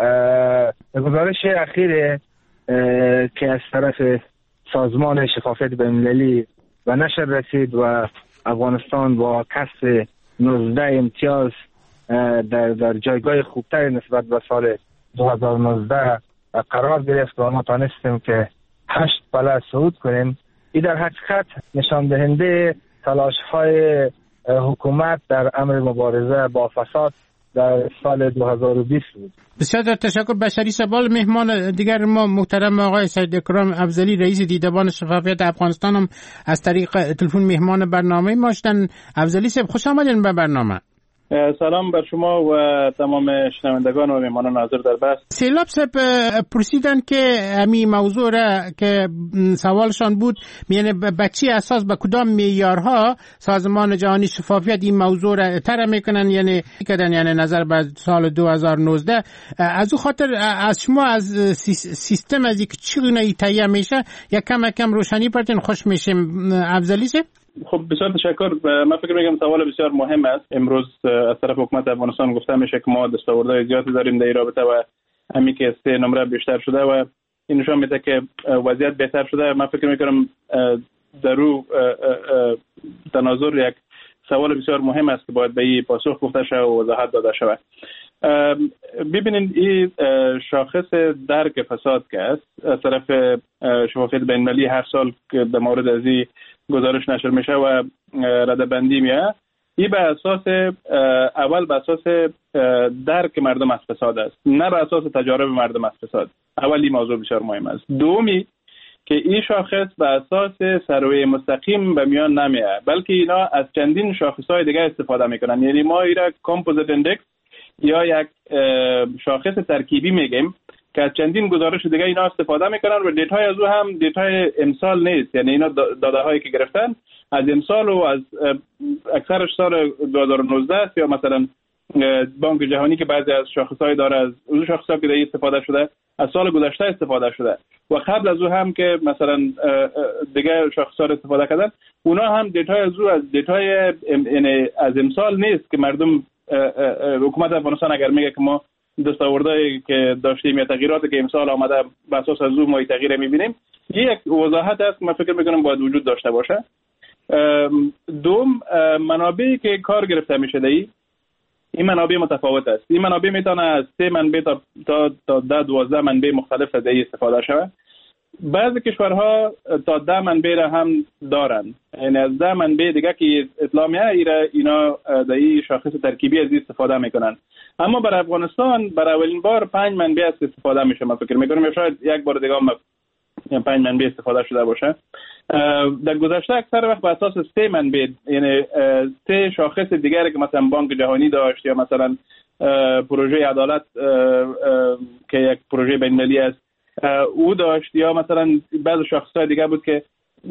گزارش اخیر که از طرف سازمان شفافیت بین‌المللی و نشر رسید و افغانستان با کسب 19 امتیاز در جایگاه خوبتر نسبت به سال 2019 قرار گرفت و ما تانستیم که 8 پله صعود کنیم. این در حقیقت نشان دهنده تلاش‌های حکومت در امر مبارزه با فساد در سال 2020 بود. بسیار تشکر. بشری سبال. مهمان دیگر ما محترم آقای سید اکرام افضلی رئیس دیدبان شفافیت افغانستان هم از طریق تلفن مهمان برنامه ما شدن. افضلی صاحب خوش آمدین به برنامه. سلام بر شما و تمام شنوندگان و مهمانان حاضر در بحث. سیلاب صاحب پرسیدن که همین موضوع را که سوالشان بود، یعنی بچی اساس به کدام معیارها سازمان جهانی شفافیت این موضوع را طرح میکنن، یعنی نظر به سال 2019. از او خاطر از شما از سیستم از یک چگونه تهیه میشه یک کم روشنی پرتین خوش میشیم. افضلی صاحب. خب بسیار تشکر. من فکر میکنم سوال بسیار مهم است. امروز از طرف حکومت افغانستان گفته میشه که ما دستاوردهای زیادی داریم در این رابطه و همین که 3 نمره بیشتر شده و این نشان میده که وضعیت بهتر شده. من فکر میکنم در رو تناظر یک سوال بسیار مهم است که باید به این پاسخ گفته شود و وضاحت داده شود. ببینید این شاخص درک فساد که است از طرف شفافیت بین‌المللی هر سال که در مورد از این گزارش نشر میشه و ردبندی میاد، این به اساس اول به اساس درک مردم از فساد است، نه به اساس تجارب مردم از فساد. اولی موضوع بسیار مهم است. دومی که این شاخص به اساس سروی مستقیم به میان نمیاد، بلکه اینا از چندین شاخصهای دیگه استفاده میکنن. یعنی ما این را کامپوزیت اندکس یا یک شاخص ترکیبی میگیم که از چندین گزارش دیگه اینا استفاده میکنن و دیتاهای از او هم دیتاهای امسال نیست. یعنی اینا داده هایی که گرفتن از امسال و از اکثرش سال 2019 است یا مثلا بانک جهانی که بعضی از شاخص‌های داره، از اون شاخص‌ها که دیگه استفاده شده، از سال گذشته استفاده شده و قبل از او هم که مثلا دیگه شاخص‌ها رو استفاده کردن، اونا هم دیتای از او از دیتای از امسال نیست که مردم حکومت افغانستان اگر میگه که ما دستاوردهایی که داشتیم یا تغییراتی که امسال آمده بر اساس از او ما تغییر می‌بینیم، یک وضاحت است من فکر می‌کنم باید وجود داشته باشه. دوم، منابعی که کار گرفته میشه این منابع متفاوت است. این منابع میتونه از 3 منبع تا 12 منبع مختلف از استفاده شود. بعضی کشورها تا 10 منبع را هم دارن، یعنی از 10 منبع دیگه که اطلاع میاد اینا در این شاخص ترکیبی از استفاده میکنن. اما برای افغانستان برای اولین بار 5 منبع است استفاده میشه. من فکر میکنم شاید یک بار دیگه هم 5 منبع استفاده شده باشه. در گذشته اکثر وقت بر اساس 3 منبع، یعنی 3 شاخص دیگری که مثلا بانک جهانی داشت یا مثلا پروژه عدالت که یک پروژه بین‌المللی است او داشت، یا مثلا بعضی شاخص‌های دیگه بود که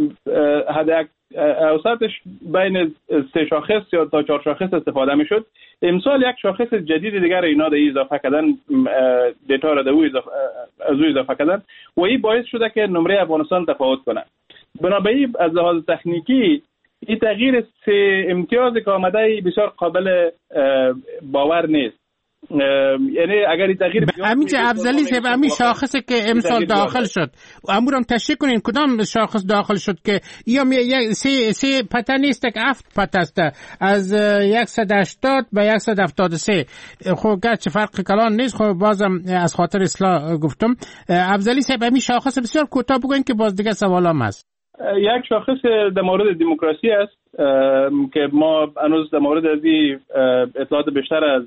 حد اوسطش بین 3 شاخص یا تا 4 شاخص استفاده میشد. امسال یک شاخص جدید دیگر اینا در اضافه کردن، دیتا را از او اضافه کردن و این باعث شده که نمره افغانستان تفاوت کنه. بنابراین از لحاظ تکنیکی این تغییر 3 امتیازی که آمده بسیار قابل باور نیست. یعنی اگر این تغییر همینجا افضلی صاحب همین شاخصی که امسال داخل شد امورم تشریح کنین کدام شاخص داخل شد که یا سه پته نیست که 7 پته است از 180 به 173. خب گرچه فرق کلان نیست، خب بازم از خاطر اصلاح گفتم. افضلی صاحب همین شاخص بسیار کوتاه بگوین که باز دیگه سوالام هست. یک شاخص در مورد دموکراسی است که ما هنوز در مورد از اطلاعات بیشتر از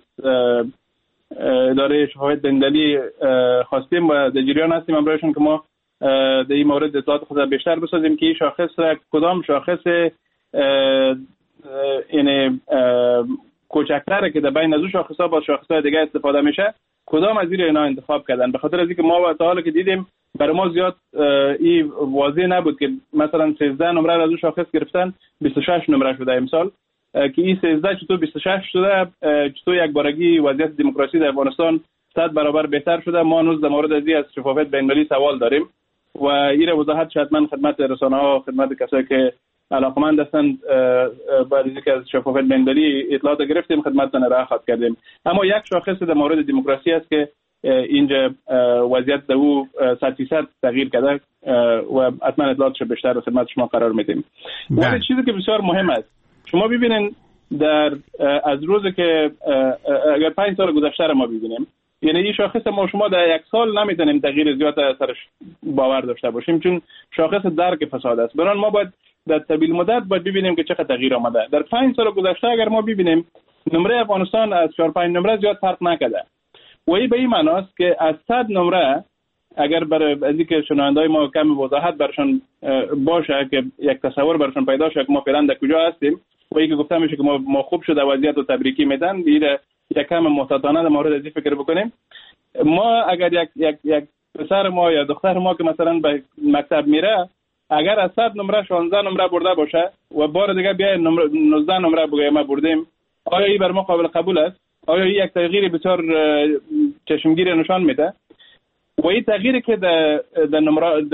اداره شفافیت بین‌المللی خواستیم و در جریان هستیم امروزشون که ما در این مورد اطلاعات خود بیشتر بسازیم که این شاخص کدام شاخص این کوچکتره که در بین از اون شاخص‌ها با شاخص‌های دیگه استفاده میشه، کدام از اینا انتخاب کردن. به خاطر از اینکه ما تا حالا که دیدیم برای ما زیاد این واضح نبود که مثلا 13 نمره از اون شاخص گرفتن 26 نمره شده امسال، که این 13 چطور 26 شده، چطور یک بارگی وضعیت دموکراسی در افغانستان 100 برابر بهتر شده. ما هنوز در مورد از شفافیت بین‌المللی سوال داریم و این وضاحت شاید من خدمت رسانه‌ها، خدمت کسایی که علاقمند هستند بعد از اینکه از شفافیت بین‌المللی اطلاعات گرفتیم خدمتتون ارائه خواهد کردیم. اما یک شاخص در مورد دموکراسی است که اینجا وضعیت در او 100% تغییر کرده و حتما اطلاعاتش بیشتر خدمت شما قرار میدیم. ولی چیزی که بسیار مهم است شما ببینید از روزی که اگر 5 سال گذشته رو ما ببینیم، یعنی این شاخص ما شما در 1 سال نمیتونیم تغییر زیاد سرش باور داشته باشیم چون شاخص درک فساد است. برای ما باید در طویل مدت باید ببینیم که چقدر تغییر آمده. در 5 سال گذشته اگر ما ببینیم نمره افغانستان از 4-5 نمره زیاد فرق نکرده و این به این معنی است که از 100 نمره اگر برای از اینکه شنونده‌های ما کم وضاحت برشون باشه که یک تصور برشون پیدا شه که ما فعلا در کجا هستیم و اینکه گفته میشه که ما خوب شده وضعیت رو تبریکی میدن، دیگه یک کم محتاطانه در مورد از این فکر بکنیم. ما اگر یک پسر ما یا دختر ما که مثلا به مکتب میره اگر از 100 نمره 16 نمره برده باشه و بار دیگه بیای 19 نمره بگه ما بردیم، آیا این بر ما قابل قبول است؟ آیا این یک تغییر بسیار چشمگیر نشان میده؟ و این تغییری که در نمره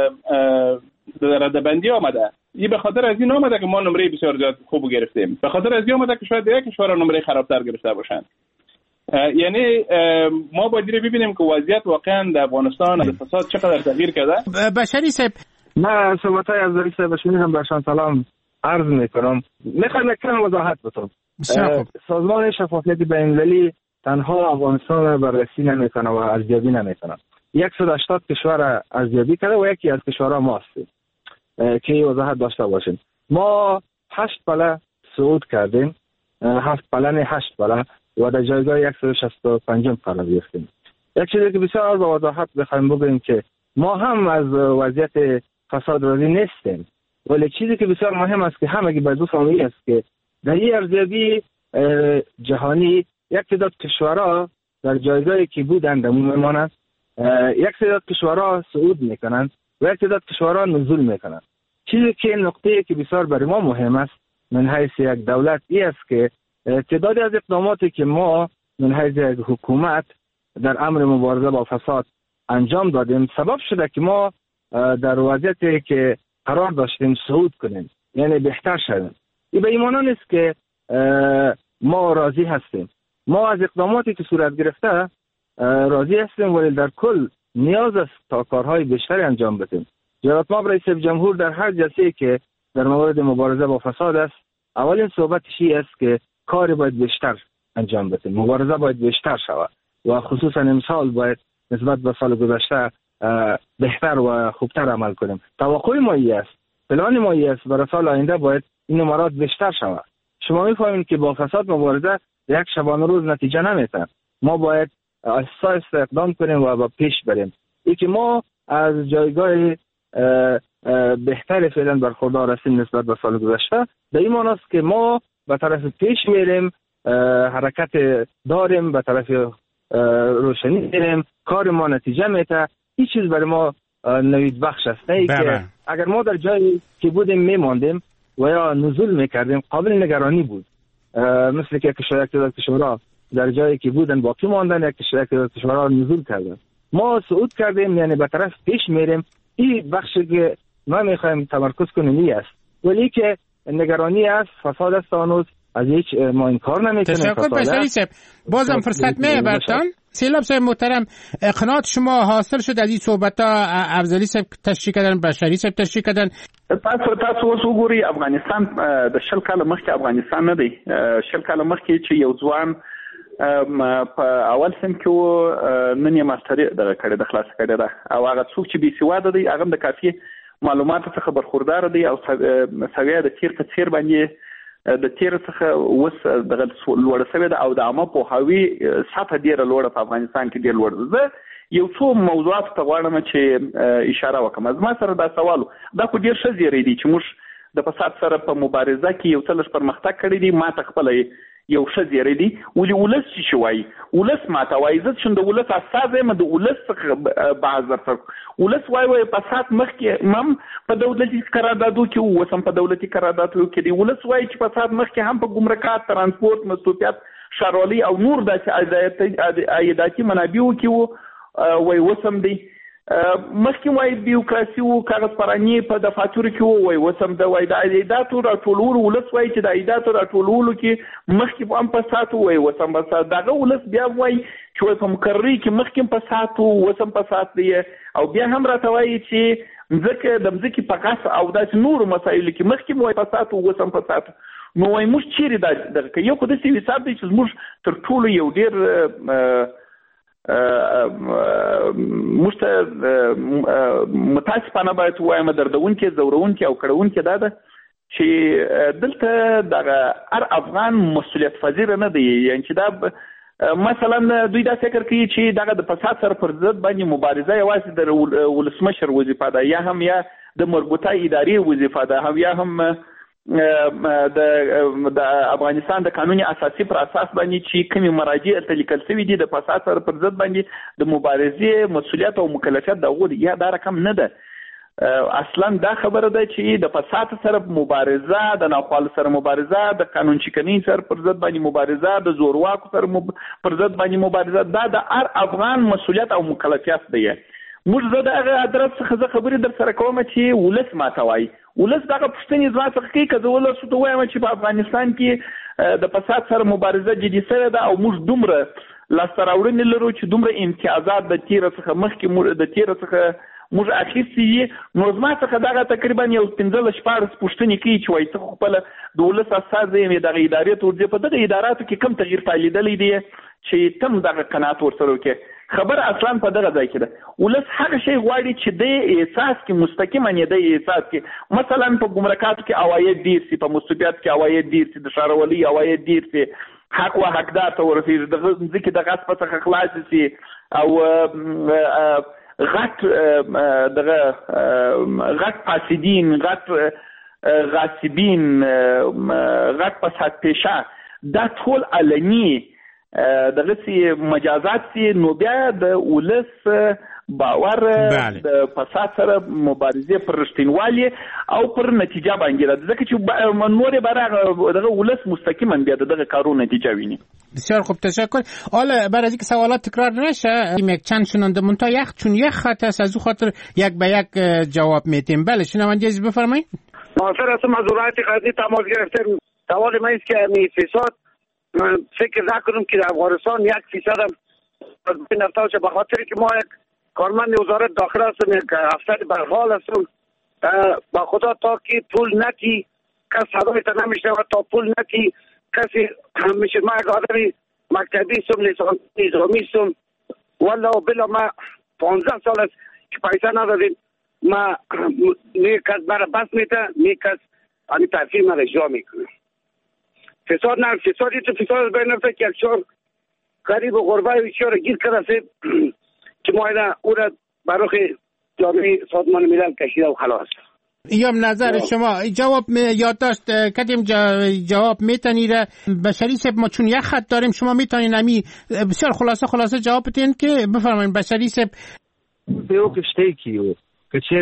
در ردبندی آمده این به خاطر از این آمده که ما نمره بسیار زیاد خوب گرفتیم، به خاطر از این آمده که شاید دیگه کشورها نمره خرابتر گرفته باشند. یعنی ما باید ببینیم که وضعیت واقعا در افغانستان از فساد چقدر تغییر کرده. بشری صاحب من صحبت‌های از ذری صاحب شنیدم، برشان سلام عرض میکنم. میخوام یک کم وضاحت بدم. سازمان شفافیت بین‌المللی تنها افغانستان را بررسی نمیکنه و ارزیابی نمیکنه. 180 کشور ارزیابی کرده و یکی از کشورها ما هستیم که وضاحت داشته باشیم. ما 8 پله صعود کردیم، 7 پله 8 پله و در جایگاه 165 قرار گرفتیم. یک چیزی که بسیار با وضاحت بخوایم بگیم که ما هم از وضعیت فساد راضی نیستیم، ولی چیزی که بسیار مهم است که همگی باید بفهمیم است که در این ارزیابی جهانی یک تعداد کشورها در جایگاهی که بودند میمانند، یک تعداد کشورها صعود میکنند و یک تعداد کشورها نزول میکنند. چیزی که نقطه‌ای که بسیار برای ما مهم است من حیث یک دولت ای است که تعدادی از اقداماتی که ما من حیث حکومت در امر مبارزه با فساد انجام دادیم سبب شده که ما در وضعیتی که قرار داشتیم صعود کنیم، یعنی بهتر شدیم. این به این معنی نیست که ما راضی هستیم. ما از اقداماتی که صورت گرفته راضی هستیم، ولی در کل نیاز است تا کارهای بیشتری انجام بدیم. جناب رئیس جمهور در هر جلسه‌ای که در مورد مبارزه با فساد است، اولین صحبتش است که کار باید بیشتر انجام بدیم، مبارزه باید بیشتر شود و خصوصا امسال باید نسبت به سال گذشته بهتر و خوبتر عمل کنیم. توقع ما است، پلان ما است برای سال آینده باید این امارات بیشتر شود. شما می‌فهمید که با فساد مبارزه یک شبانه روز نتیجه نمیده. ما باید آهسته اقدام کنیم و با پیش بریم. ای که ما از جایگاه بهتر فعلا برخوردار هستیم نسبت به سال گذشته، به این معنی است که ما به طرف پیش میریم، حرکت داریم، به طرف روشنی میریم، کار ما نتیجه میده. این چیز برای ما نوید بخش است، نه که اگر ما در جایی که بودیم میماندیم و یا نزول میکردیم قابل نگرانی بود. مثل که کشورها در جایی که بودن باقی ماندن، یک کشورها نزول کردن. ما صعود کردیم، یعنی به طرف پیش میریم. این بخشی که ما میخوایم تمرکز کنیم این است، ولی که نگرانی است، فساد است، هنوز از هیچ ما این کار نمیکنیم. تشکر بسیاری صاحب. بازم فرصت میبرتان. سیلاب صاحب محترم، اقناعات شما حاصل شد از این صحبت ها؟ افضلی صاحب تشریح کردن، بشری صاحب تشریح کردن. تاسو اوس وګورئ افغانستان د 20 کاله مخکې افغانستان نه دی. 20 کاله مخکې چې یو ځوان په اول سم کې و نن یې ماستري دغه کړې د خلاص کړې ده، او هغه څوک چې بي سواده دی هغه د کافي معلوماتو څخه برخوردار دی او سویه د تیر په څیر باندې د تیر څخه اوس دغه لوړ شوی ده او د عامه پوهاوي سطح ډیره لوړه په افغانستان کې ډیر لوړ ده. یو څو موضوعات ته غواړم چې اشاره وکړم. زما سره دا سوال دا خو ډیر ښه زیری دی چې موږ د فساد سره په مبارزه کې یو څه لږ پرمختګ کړی دی. ما ته خپل یو ښه زیری دی، ولې ولس چې وایي ولس ما ته وایي زه چې د ولس اساس یم، د ولس څخه بعض درته ولس وایي فساد مخکې مم په دولتي قراردادو کې اوس هم په دولتي قراردادو کې دی. ولس وایي چې فساد مخکې هم په ګمرکات، ترانسپورت، مصروفیت، ښاروالي او نور داسې عایداتي منابعو کې وو وای وسم دی. مخکې وای بیوکراسي او کاغذ پرانی په دفاتر کې وای وسم د وای د عایداتو راټولولو ولس وای چې د عایداتو راټولولو کې مخکې هم فساد وای وسم فساد دغه ولس بیا وای چې په مقرری کې مخکې فساد وسم فساد دی، او بیا هم راته وای چې ځکه د مځکې په قاس او د نور مسایل کې مخکې وای فساد وسم فساد. نو وای موږ چیرې د یو خو د سی حساب دی چې موږ تر ټولو یو ډیر متاسفانه باید وایم دردونکې، زورونکې او کړونکې دا ده چې دلته دغه هر افغان مسؤلیت پذیر نه دی. یعنی چې دا مثلا دوی دا فکر کوي چې دغه د فساد سره پر ضد باندې مبارزه یوازې د ولسمشر وظیفه ده، یا هم یا د مربوطه ادارې وظیفه ده، هم یا هم د افغانستان د قانوني اساسي پر اساس باندې چې کومي مراجع ته لیکل شوی دي د فساد سره پر ضد باندې د مبارزې مسؤلیت او مکلفیت دغه یا دا رقم نه ده. اصلا دا خبره ده چې د فساد سره مبارزه، د ناخوال سره مبارزه، د قانون چکنۍ سره پر ضد باندې مبارزه، د زورواکو سره پر ضد باندې مبارزه، دا د هر افغان مسؤلیت او مکلفیت دی. موږ زه د هغه ادرس څخه خبرې در سره کوم چې ولس ماته وایي، ولس دغه پوښتنې زما څخه کوي که زه ولسو ته وایم چې په افغانستان کې د فساد سره مبارزه جدي سره ده او موږ دومره لاسته راوړنې لرو چې دومره امتیازات د تیره څخه مخکې د تیره څخه موږ اخیستي دي. نو زما څخه دغه تقریبا یو 15-14 پوښتنې کوي چې وایي ته خپله د ولس استازی یې دغه ادارې ته ورځې، په دغه اداراتو کې کوم تغییر تالیدلی دی چې تم دغه قناعت ورسره وکړې. خبر اصلا په دغه ځای کې ده ولس هغه شی غواړي چې د احساس کې مستقیما نه د احساس کې مثلا په ګمرکاتو کې عواید ډیر سي، په مصروفیت کې عواید ډیر سي، د ښاروالۍ عواید ډیر سي، حق و حقدار ته ورسېږي، د ځمکې د غصب څخه خلاص سي، او غټ دغه غټ فاسدین، غټ غاصبین، غټ فساد پیشه دا ټول علني دغه سي مجازات سي. نو بیا د ولس باور د فساد سره مبارزه پر رښتینوالي او پر نتیجه باندې ده، ځکه چې نور برای دغه ولس مستقیما بیا دغه کارونه نتیجه ویني. بسیار خوب، تشکر. حالا برای اینکه سوالات تکرار نشه، یک چند شنونده منتها چون یک خط است، از او خاطر یک به یک جواب میدیم. بله شنونده عزیز بفرمایید. ناصر هستم از ولایت غزنی تماس گرفتم. سوال من است که می فساد فکر نکنم که در افغانستان 1% هم از بین رفته باشه، به خاطر که ما یک کارمند وزارت داخله هستم، یک افسر برحال هستم. با خدا تا که پول نکی کس صدایت نمیشنوه، تا پول نکی کسی میشه. ما یک آدمی مکتبی هستم، لیسانس نظامی هستم، والله بلا ما 15 سال است که پیسه ندادیم. ما نیک کس مرا بس میده، نیک کس آنی تحصیل مرا اجرا میکنه. فساد نه، فسادی تو فساد بین نفته که یک شهر قریب و غربه و شهر گیر کرده که ما اینا او را برای جامعه سازمان ملل کشیده و خلاص. ایام نظر شما جواب یادداشت کردیم، جواب میتونید بشری سب ما چون یک خط داریم، شما میتونید نمی بسیار خلاصه جواب بدین که بفرمایید. بشری سب بیو کشته کیو کچیر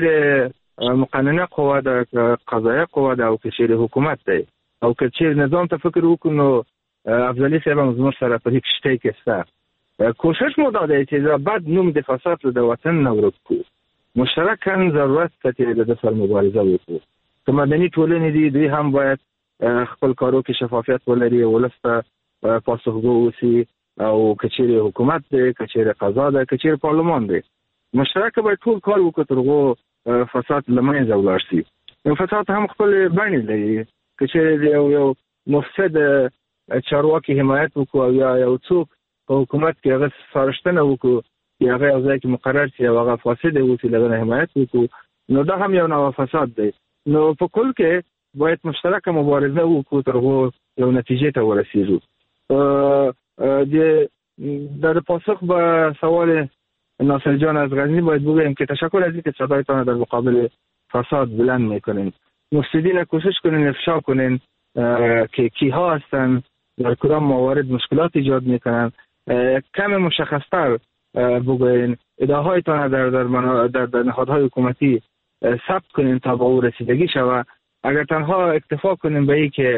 مقننه قوا ده، قضایه قوا ده او کچیر حکومت ده او کچیر نظام ته فکر وکړو افضلی صاحب هم زموږ سره په دې کشته کې ستا کوشش مو دا دی چې بعد نوم د فساد د وطن نه ورک کړو. مشترکاً ضرورت ته د سر مبارزه وکړو. که مدني ټولنې دي دوی هم باید خپل کارو کې شفافیت ولري، ولس ته پاسخګو اوسي، او کچیر حکومت دی، کچیر قضا ده، کچیر پارلمان دی، مشترک باید ټول کار وکړو تر هغو فساد له منځه ولاړ شي. فساد هم خپل بڼې لري، که چېرې یو مفسد چارواکي حمایت وکړو او یا یو څوک په حکومت کې هغه سپارښتنه وکړو چې هغه یو ځای کې مقرر شي او هغه فاسد اوسي، له هغه حمایت وکړو، نو دا هم یو نوع فساد دی. نو په کل کې باید مشترکه مبارزه وکړو تر هغو یو نتیجې ته ورسېږو. در پاسخ به سوال ناصر جان از غزنی باید بگویم که تشکر از اینکه صدایتان در مقابل فساد بلند میکنین. مفسدین کوشش کنین افشا کنین که کیها هستن، در کدام موارد مشکلات ایجاد میکنن، کم مشخصتر بگوین، ادعاهایتان در نهادهای حکومتی ثبت کنین تا به او رسیدگی شوه. اگر تنها اکتفا کنین به این که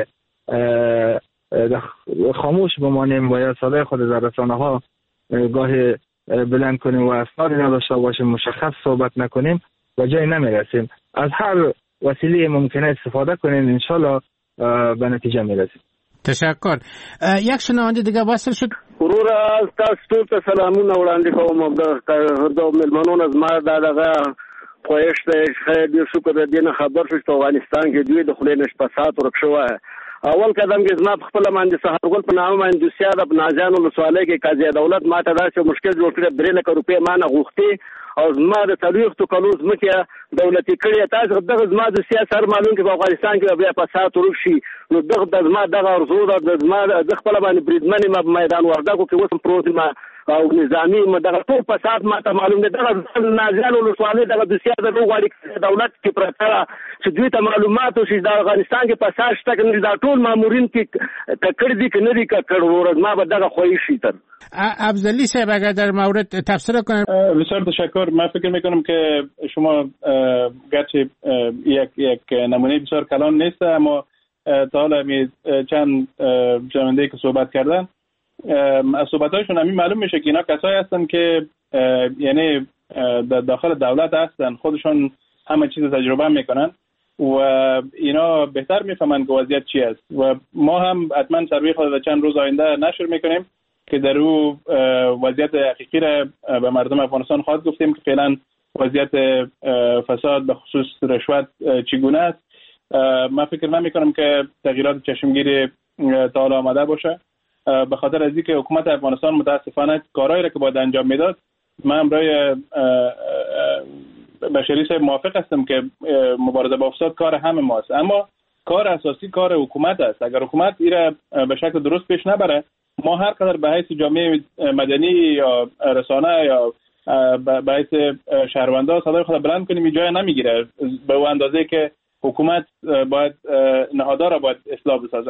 خاموش بمانیم و یا صدای خود در رسانه ها گاه بلند کنیم و اسنادی نداشته باشیم، مشخص صحبت نکنیم، و جای نمیرسیم. از هر وسیله ممکنه استفاده کنیم، انشالله به نتیجه میرسیم. تشکر. یک شنونده دیگه وصل شد. ورور از تاسو ته سلامونه وړاندې کوم. د ملمنون از ما دغه خوښ خیر دې شکر دې نه خبر شو چې افغانستان کې دوی د خلینش فساد ورک شوی. اول قدم کې زما خپل باندې سهارګل په نامه باندې دوسیا د نازیانو ولسوالۍ کې قاضي دولت ماته داسې مشکل جوړ کړی 3 لک روپۍ ما نه غوښتي او زما د 40 کلو ځمکه دولتي کړی. تاسو دغه زما د سیاست معلوم کې په افغانستان کې بیا فساد ورک شي، نو دغه زما دغه ارزو د زما د خپل باندې بریدمنې ما میدان وردګو کې وسم پروت ما او نظامی دغه ټول فساد ماته معلوم دی. دغه نازیانو ولسوالۍ دغه دوسیا د غواړي دولت کې پرته چې دوی ته معلومات وشي د افغانستان کې فساد شته کنه، دا ټول مامورین کې کړ دي کنه دي کړ ورځ ما به دغه خوښ شي. تر افضلی صاحب اگر در مورد تفسیر کنم. بسیار تشکر. من فکر میکنم که شما گرچه یک نمونه بسیار کلان نیست، اما تا حالا چند شنونده که صحبت کردن از صحبت‌هایشون همین معلوم میشه که اینا کسایی هستن که یعنی داخل دولت هستن، خودشون همه چیز تجربه میکنن و اینا بهتر میفهمن که وضعیت چی است و ما هم حتما سروی خود در چند روز آینده نشر میکنیم که در او وضعیت حقیقی را به مردم افغانستان خواهد گفتیم که فعلا وضعیت فساد به خصوص رشوت چگونه است. من فکر نمیکنم که تغییرات چشمگیری تا حالا آمده باشه، به خاطر از اینکه حکومت افغانستان متاسفانه کارهایی را که باید انجام میداد. من همراه بشری صاحب موافق هستم که مبارزه با فساد کار همه ماست، اما کار اساسی کار حکومت است. اگر حکومت ایره به شکل درست پیش نبره، ما هر قدر به حیث جامعه مدنی یا رسانه یا به حیث شهروندا صدای خود بلند کنیم جای نمیگیره، به اون اندازه که حکومت باید نهادها را باید اصلاح بسازه.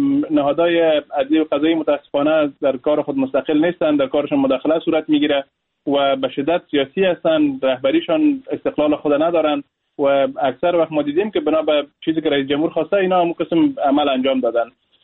نهادهای عدلی و قضایی متاسفانه در کار خود مستقل نیستند، در کارشون مداخله صورت میگیره و به شدت سیاسی هستند، رهبریشان استقلال خود ندارند و اکثر وقت ما دیدیم که بنا به چیزی که رئیس جمهور خواسته اینا هم قسم عمل انجام دادن.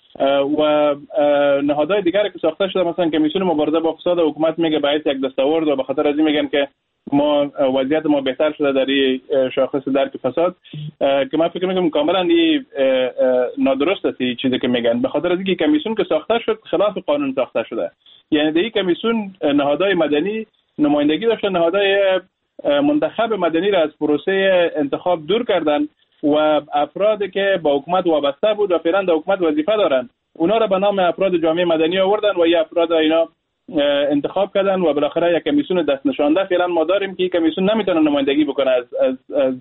و نهادهای دیگری که ساخته شده مثلا کمیسیون مبارزه با فساد حکومت میگه باید یک دستاورد و به خاطر از این میگن که ما وضعیت ما بهتر شده در این شاخص درک فساد که من فکر میکنم کاملا این نادرست است چیزی که میگن، به خاطر از اینکه کمیسیون که ساخته شد خلاف قانون ساخته شده. یعنی در این کمیسیون نهادهای مدنی نمایندگی داشتن، نهادهای منتخب مدنی را از پروسه انتخاب دور کردن و افرادی که با حکومت وابسته بود و فعلا در حکومت وظیفه دارن اونا را به نام افراد جامعه مدنی آوردن و این افراد اینا انتخاب کردن و بالاخره یک کمیسیون دست نشانده فعلا ما داریم که این کمیسیون نمیتونه نمایندگی بکنه از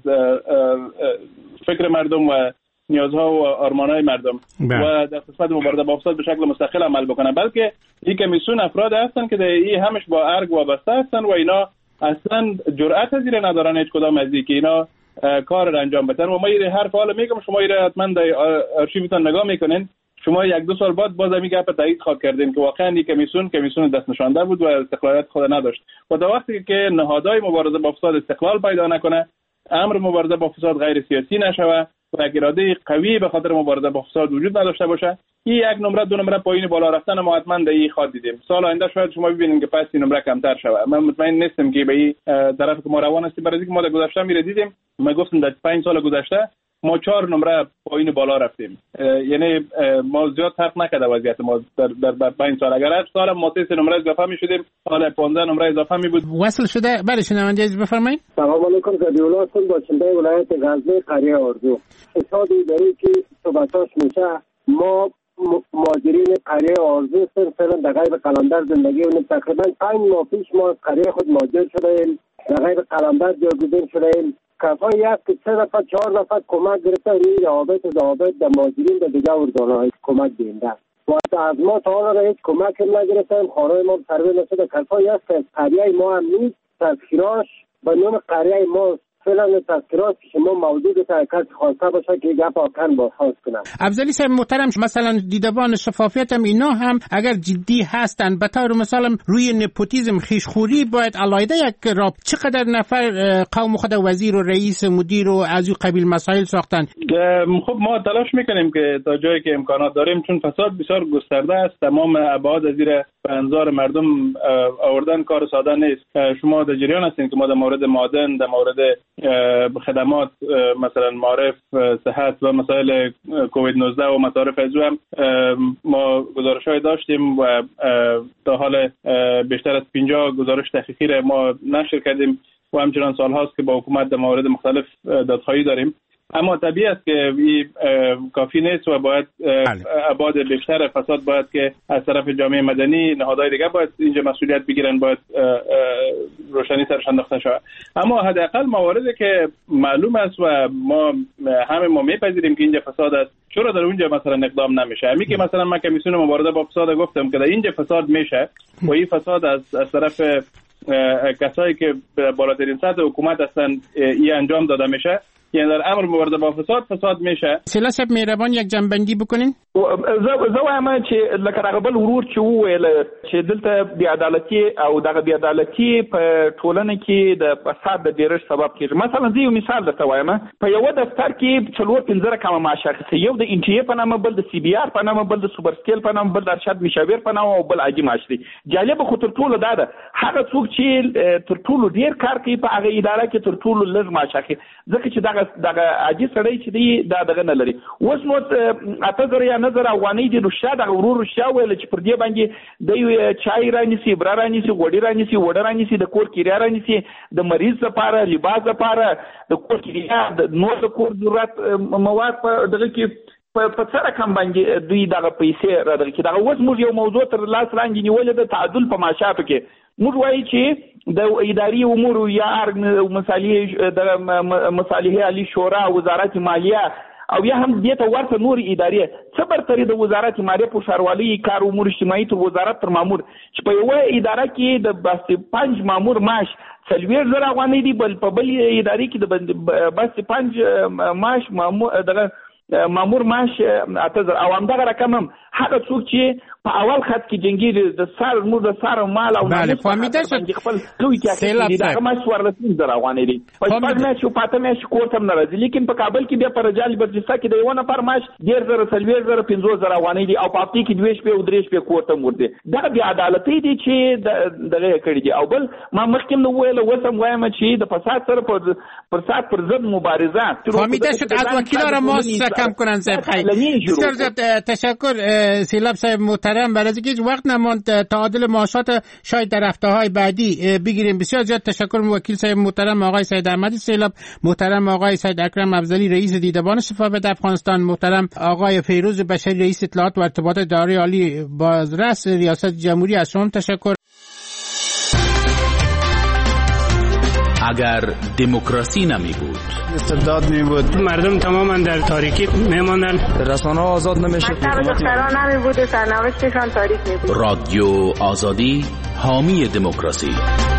فکر مردم و نیازها و آرمانهای مردم و در قسمت مبارزه با فساد به شکل مستقل عمل بکنه، بلکه این کمیسیون افراد هستن که این همش با ارگ وابسته هستن و اینا اصلا جرأت از این ندارن هیچ کدام از این که اینا کار را انجام بدن. و ما این حرف حالا میگم شما این حتما در آرشیوتون نگاه میکنین، شما یک دو سال بعد باز همین گپ تایید خواهد کردین که واقعا این کمیسیون دست نشانده بود و استقلالیت خود نداشت و در وقتی که نهادهای مبارزه با فساد استقلال پیدا نکنه، امر مبارزه با فساد غیر سیاسی نشوه و اراده قوی به خاطر مبارزه با فساد وجود نداشته باشه، این یک نمره دو نمره پایین بالا رفتن ما حتما در این خواهد دیدیم. سال آینده شاید شما ببینید که پس این نمره کمتر شوه. من مطمئن نیستم که به این طرف که ما روان هستیم، برای اینکه ما در گذشته میره دیدیم، ما گفتم در 5 سال گذشته ما 4 نمره پایین بالا رفتیم، یعنی ما زیاد فرق نکرده وضعیت ما در 5 سال. اگر هر سال ما 3 نمره اضافه میشدیم، حالا 15 نمره اضافه می بود. وصل شده برای شنونده عزیز بفرمایید. سلام علیکم. زبی‌الله هستم با چنده ولایت غزنی قریه آرزو. اصحابی داری که صحبتاش میشه ما مهاجرین قریه آرزو فعلا در غیب قلندر زندگی کنیم. تقریبا 5 ماه پیش ما از قریه خود مهاجر شدیم، در غیب قلندر جایگزین شدیم. کفایی هست که 3 نفر 4 نفر کمک گرفته روی روابط در مهاجرین به دیگه اردان‌ها کمک دینده و از ما تا حالا هیچ کمک نگرفتیم. خانه ما سروی نشده. کفایی هست که قریه ما هم نیست، تذکیراش به نام قریه ما فعلا تذکرات شما موجود تا کسی خواسته باشه که گپ آکن بازخواست کنم. افضلی صاحب محترم، مثلا دیدبان شفافیت هم اینا هم اگر جدی هستن به طور مثلا روی نپوتیزم خیشخوری باید علایده یک راب چقدر نفر قوم خود وزیر و رئیس مدیر و از این قبیل مسائل ساختن. خب ما تلاش میکنیم که تا جایی که امکانات داریم، چون فساد بسیار گسترده است، تمام ابعاد از زیر انظار مردم آوردن کار ساده نیست. شما در جریان هستین که ما در مورد معادن، در مورد خدمات مثلا معارف، صحت و مسائل کووید 19 و مصارف از هم ما گزارش‌های داشتیم و تا حال بیشتر از 50 گزارش تحقیقی را ما نشر کردیم و همچنان سال‌هاست که با حکومت در موارد مختلف دادخواهی داریم. اما طبیعی است که این کافی نیست و باید ابعاد بیشتر فساد باید که از طرف جامعه مدنی، نهادهای دیگه باید اینجا مسئولیت بگیرن، باید روشنی سرش انداخته شود. اما حداقل مواردی که معلوم است و ما میپذیریم که اینجا فساد است، چرا در اونجا مثلا اقدام نمیشه؟ همین که مثلا من کمیسیون مبارزه با فساد گفتم که در اینجا فساد میشه و این فساد از طرف کسایی که بالاترین سطح حکومت هستن این انجام داده میشه، یعنی در امر مبارزه با فساد میشه. سیلا صاحب مهربان یک جنبندی بکنین. زه وایم چې لکه دغه بل ورور چې وویل چې دلته بې عدالتي او دغه بې عدالتي په ټولنه کې د فساد د ډیرښت سبب کیږي. مثلا زه یو مثال درته وایم، په یو دفتر کې 4-5 رقمه معاش اخیستل، یو د انټي په نامه، بل د سی بي آر په نامه، بل د سوپر سکیل په نامه، بل د ارشاد مشاور په نامه او بل عادي معاش دی. جالب خو تر ټولو دا ده هغه څوک چې تر ټولو ډیر کار کوي په هغه اداره کې تر ټولو لږ معاش اخلي، ځکه چې دغه عادي سړی چې دی دا دغه نه لري. اوس نو 8000 یا 9000 افغانۍ د رشاد غرور رشا ویل چې پر دې باندې د چای رانیسي، برا رانیسي، غوډي رانیسي، وډه رانیسي، د کور کریا رانیسي، د مریض لپاره لباس لپاره د کور کریا، د نور د کور ضرورت مواد په دغه کې په څه رقم باندې دوی دغه پیسې را دغه کې. دغه اوس موږ یو موضوع تر لاس لاندې نیولې د تعادل په معاشاتو کې. موږ وایي چې د اداري امور یا مصالحې عالی شورا، وزارت مالیه او یا هم دې ته ورته نور ادارې څه برتري د وزارت مالیه په ښاروالۍ کار امور اجتماعي تر وزارت تر مامور چې په یوه اداره کې د بس 5 مامور معاش 40,000 افغانۍ دی، بل په بل ادارې کې د بس 5 معاش مامور دغه مامور معاش 8000 او همدغه رقم هم هغه څوک چې په اول خط کې جنگي د سر مور د سر مال او بله فهمیده شد خپل لوی کې دا ما 14 افغانۍ دي په پاتې مې پاتې مې کوټم ناراضي لیکن په کابل کې بیا پر رجال برجسته کې د یو نفر ماش 10000 افغانۍ دي او په هفته کې 2 شپې او 3 شپې کوټم ورته دا بیا عدالتي دي چې دغه کړی دي او بل ما مخکې نو ویل وسم وایم چې د فساد سره پر ضد مبارزه فهمیده شد از وکیلان ما کم کنن صاحب خیر بسیار زیاد تشکر سیلاب صاحب محترم. برای اینکه وقت نماند تعادل معاشات شاید در هفته‌های بعدی بگیریم. بسیار زیاد تشکر وکیل صاحب محترم آقای سید احمدی سیلاب، محترم آقای سید اکرم افضلی رئیس دیدبان صفافت افغانستان، محترم آقای فیروز بشری رئیس اطلاعات و ارتباطات اداره عالی بازرس ریاست جمهوری. از شما تشکر. اگر دموکراسی نمی بود، استبداد می بود، مردم تماما در تاریکی میماندن، رسانه ها آزاد نمیشه، دختران نمی بود، سرنوشتشان تاریک می بود. رادیو آزادی حامی دموکراسی.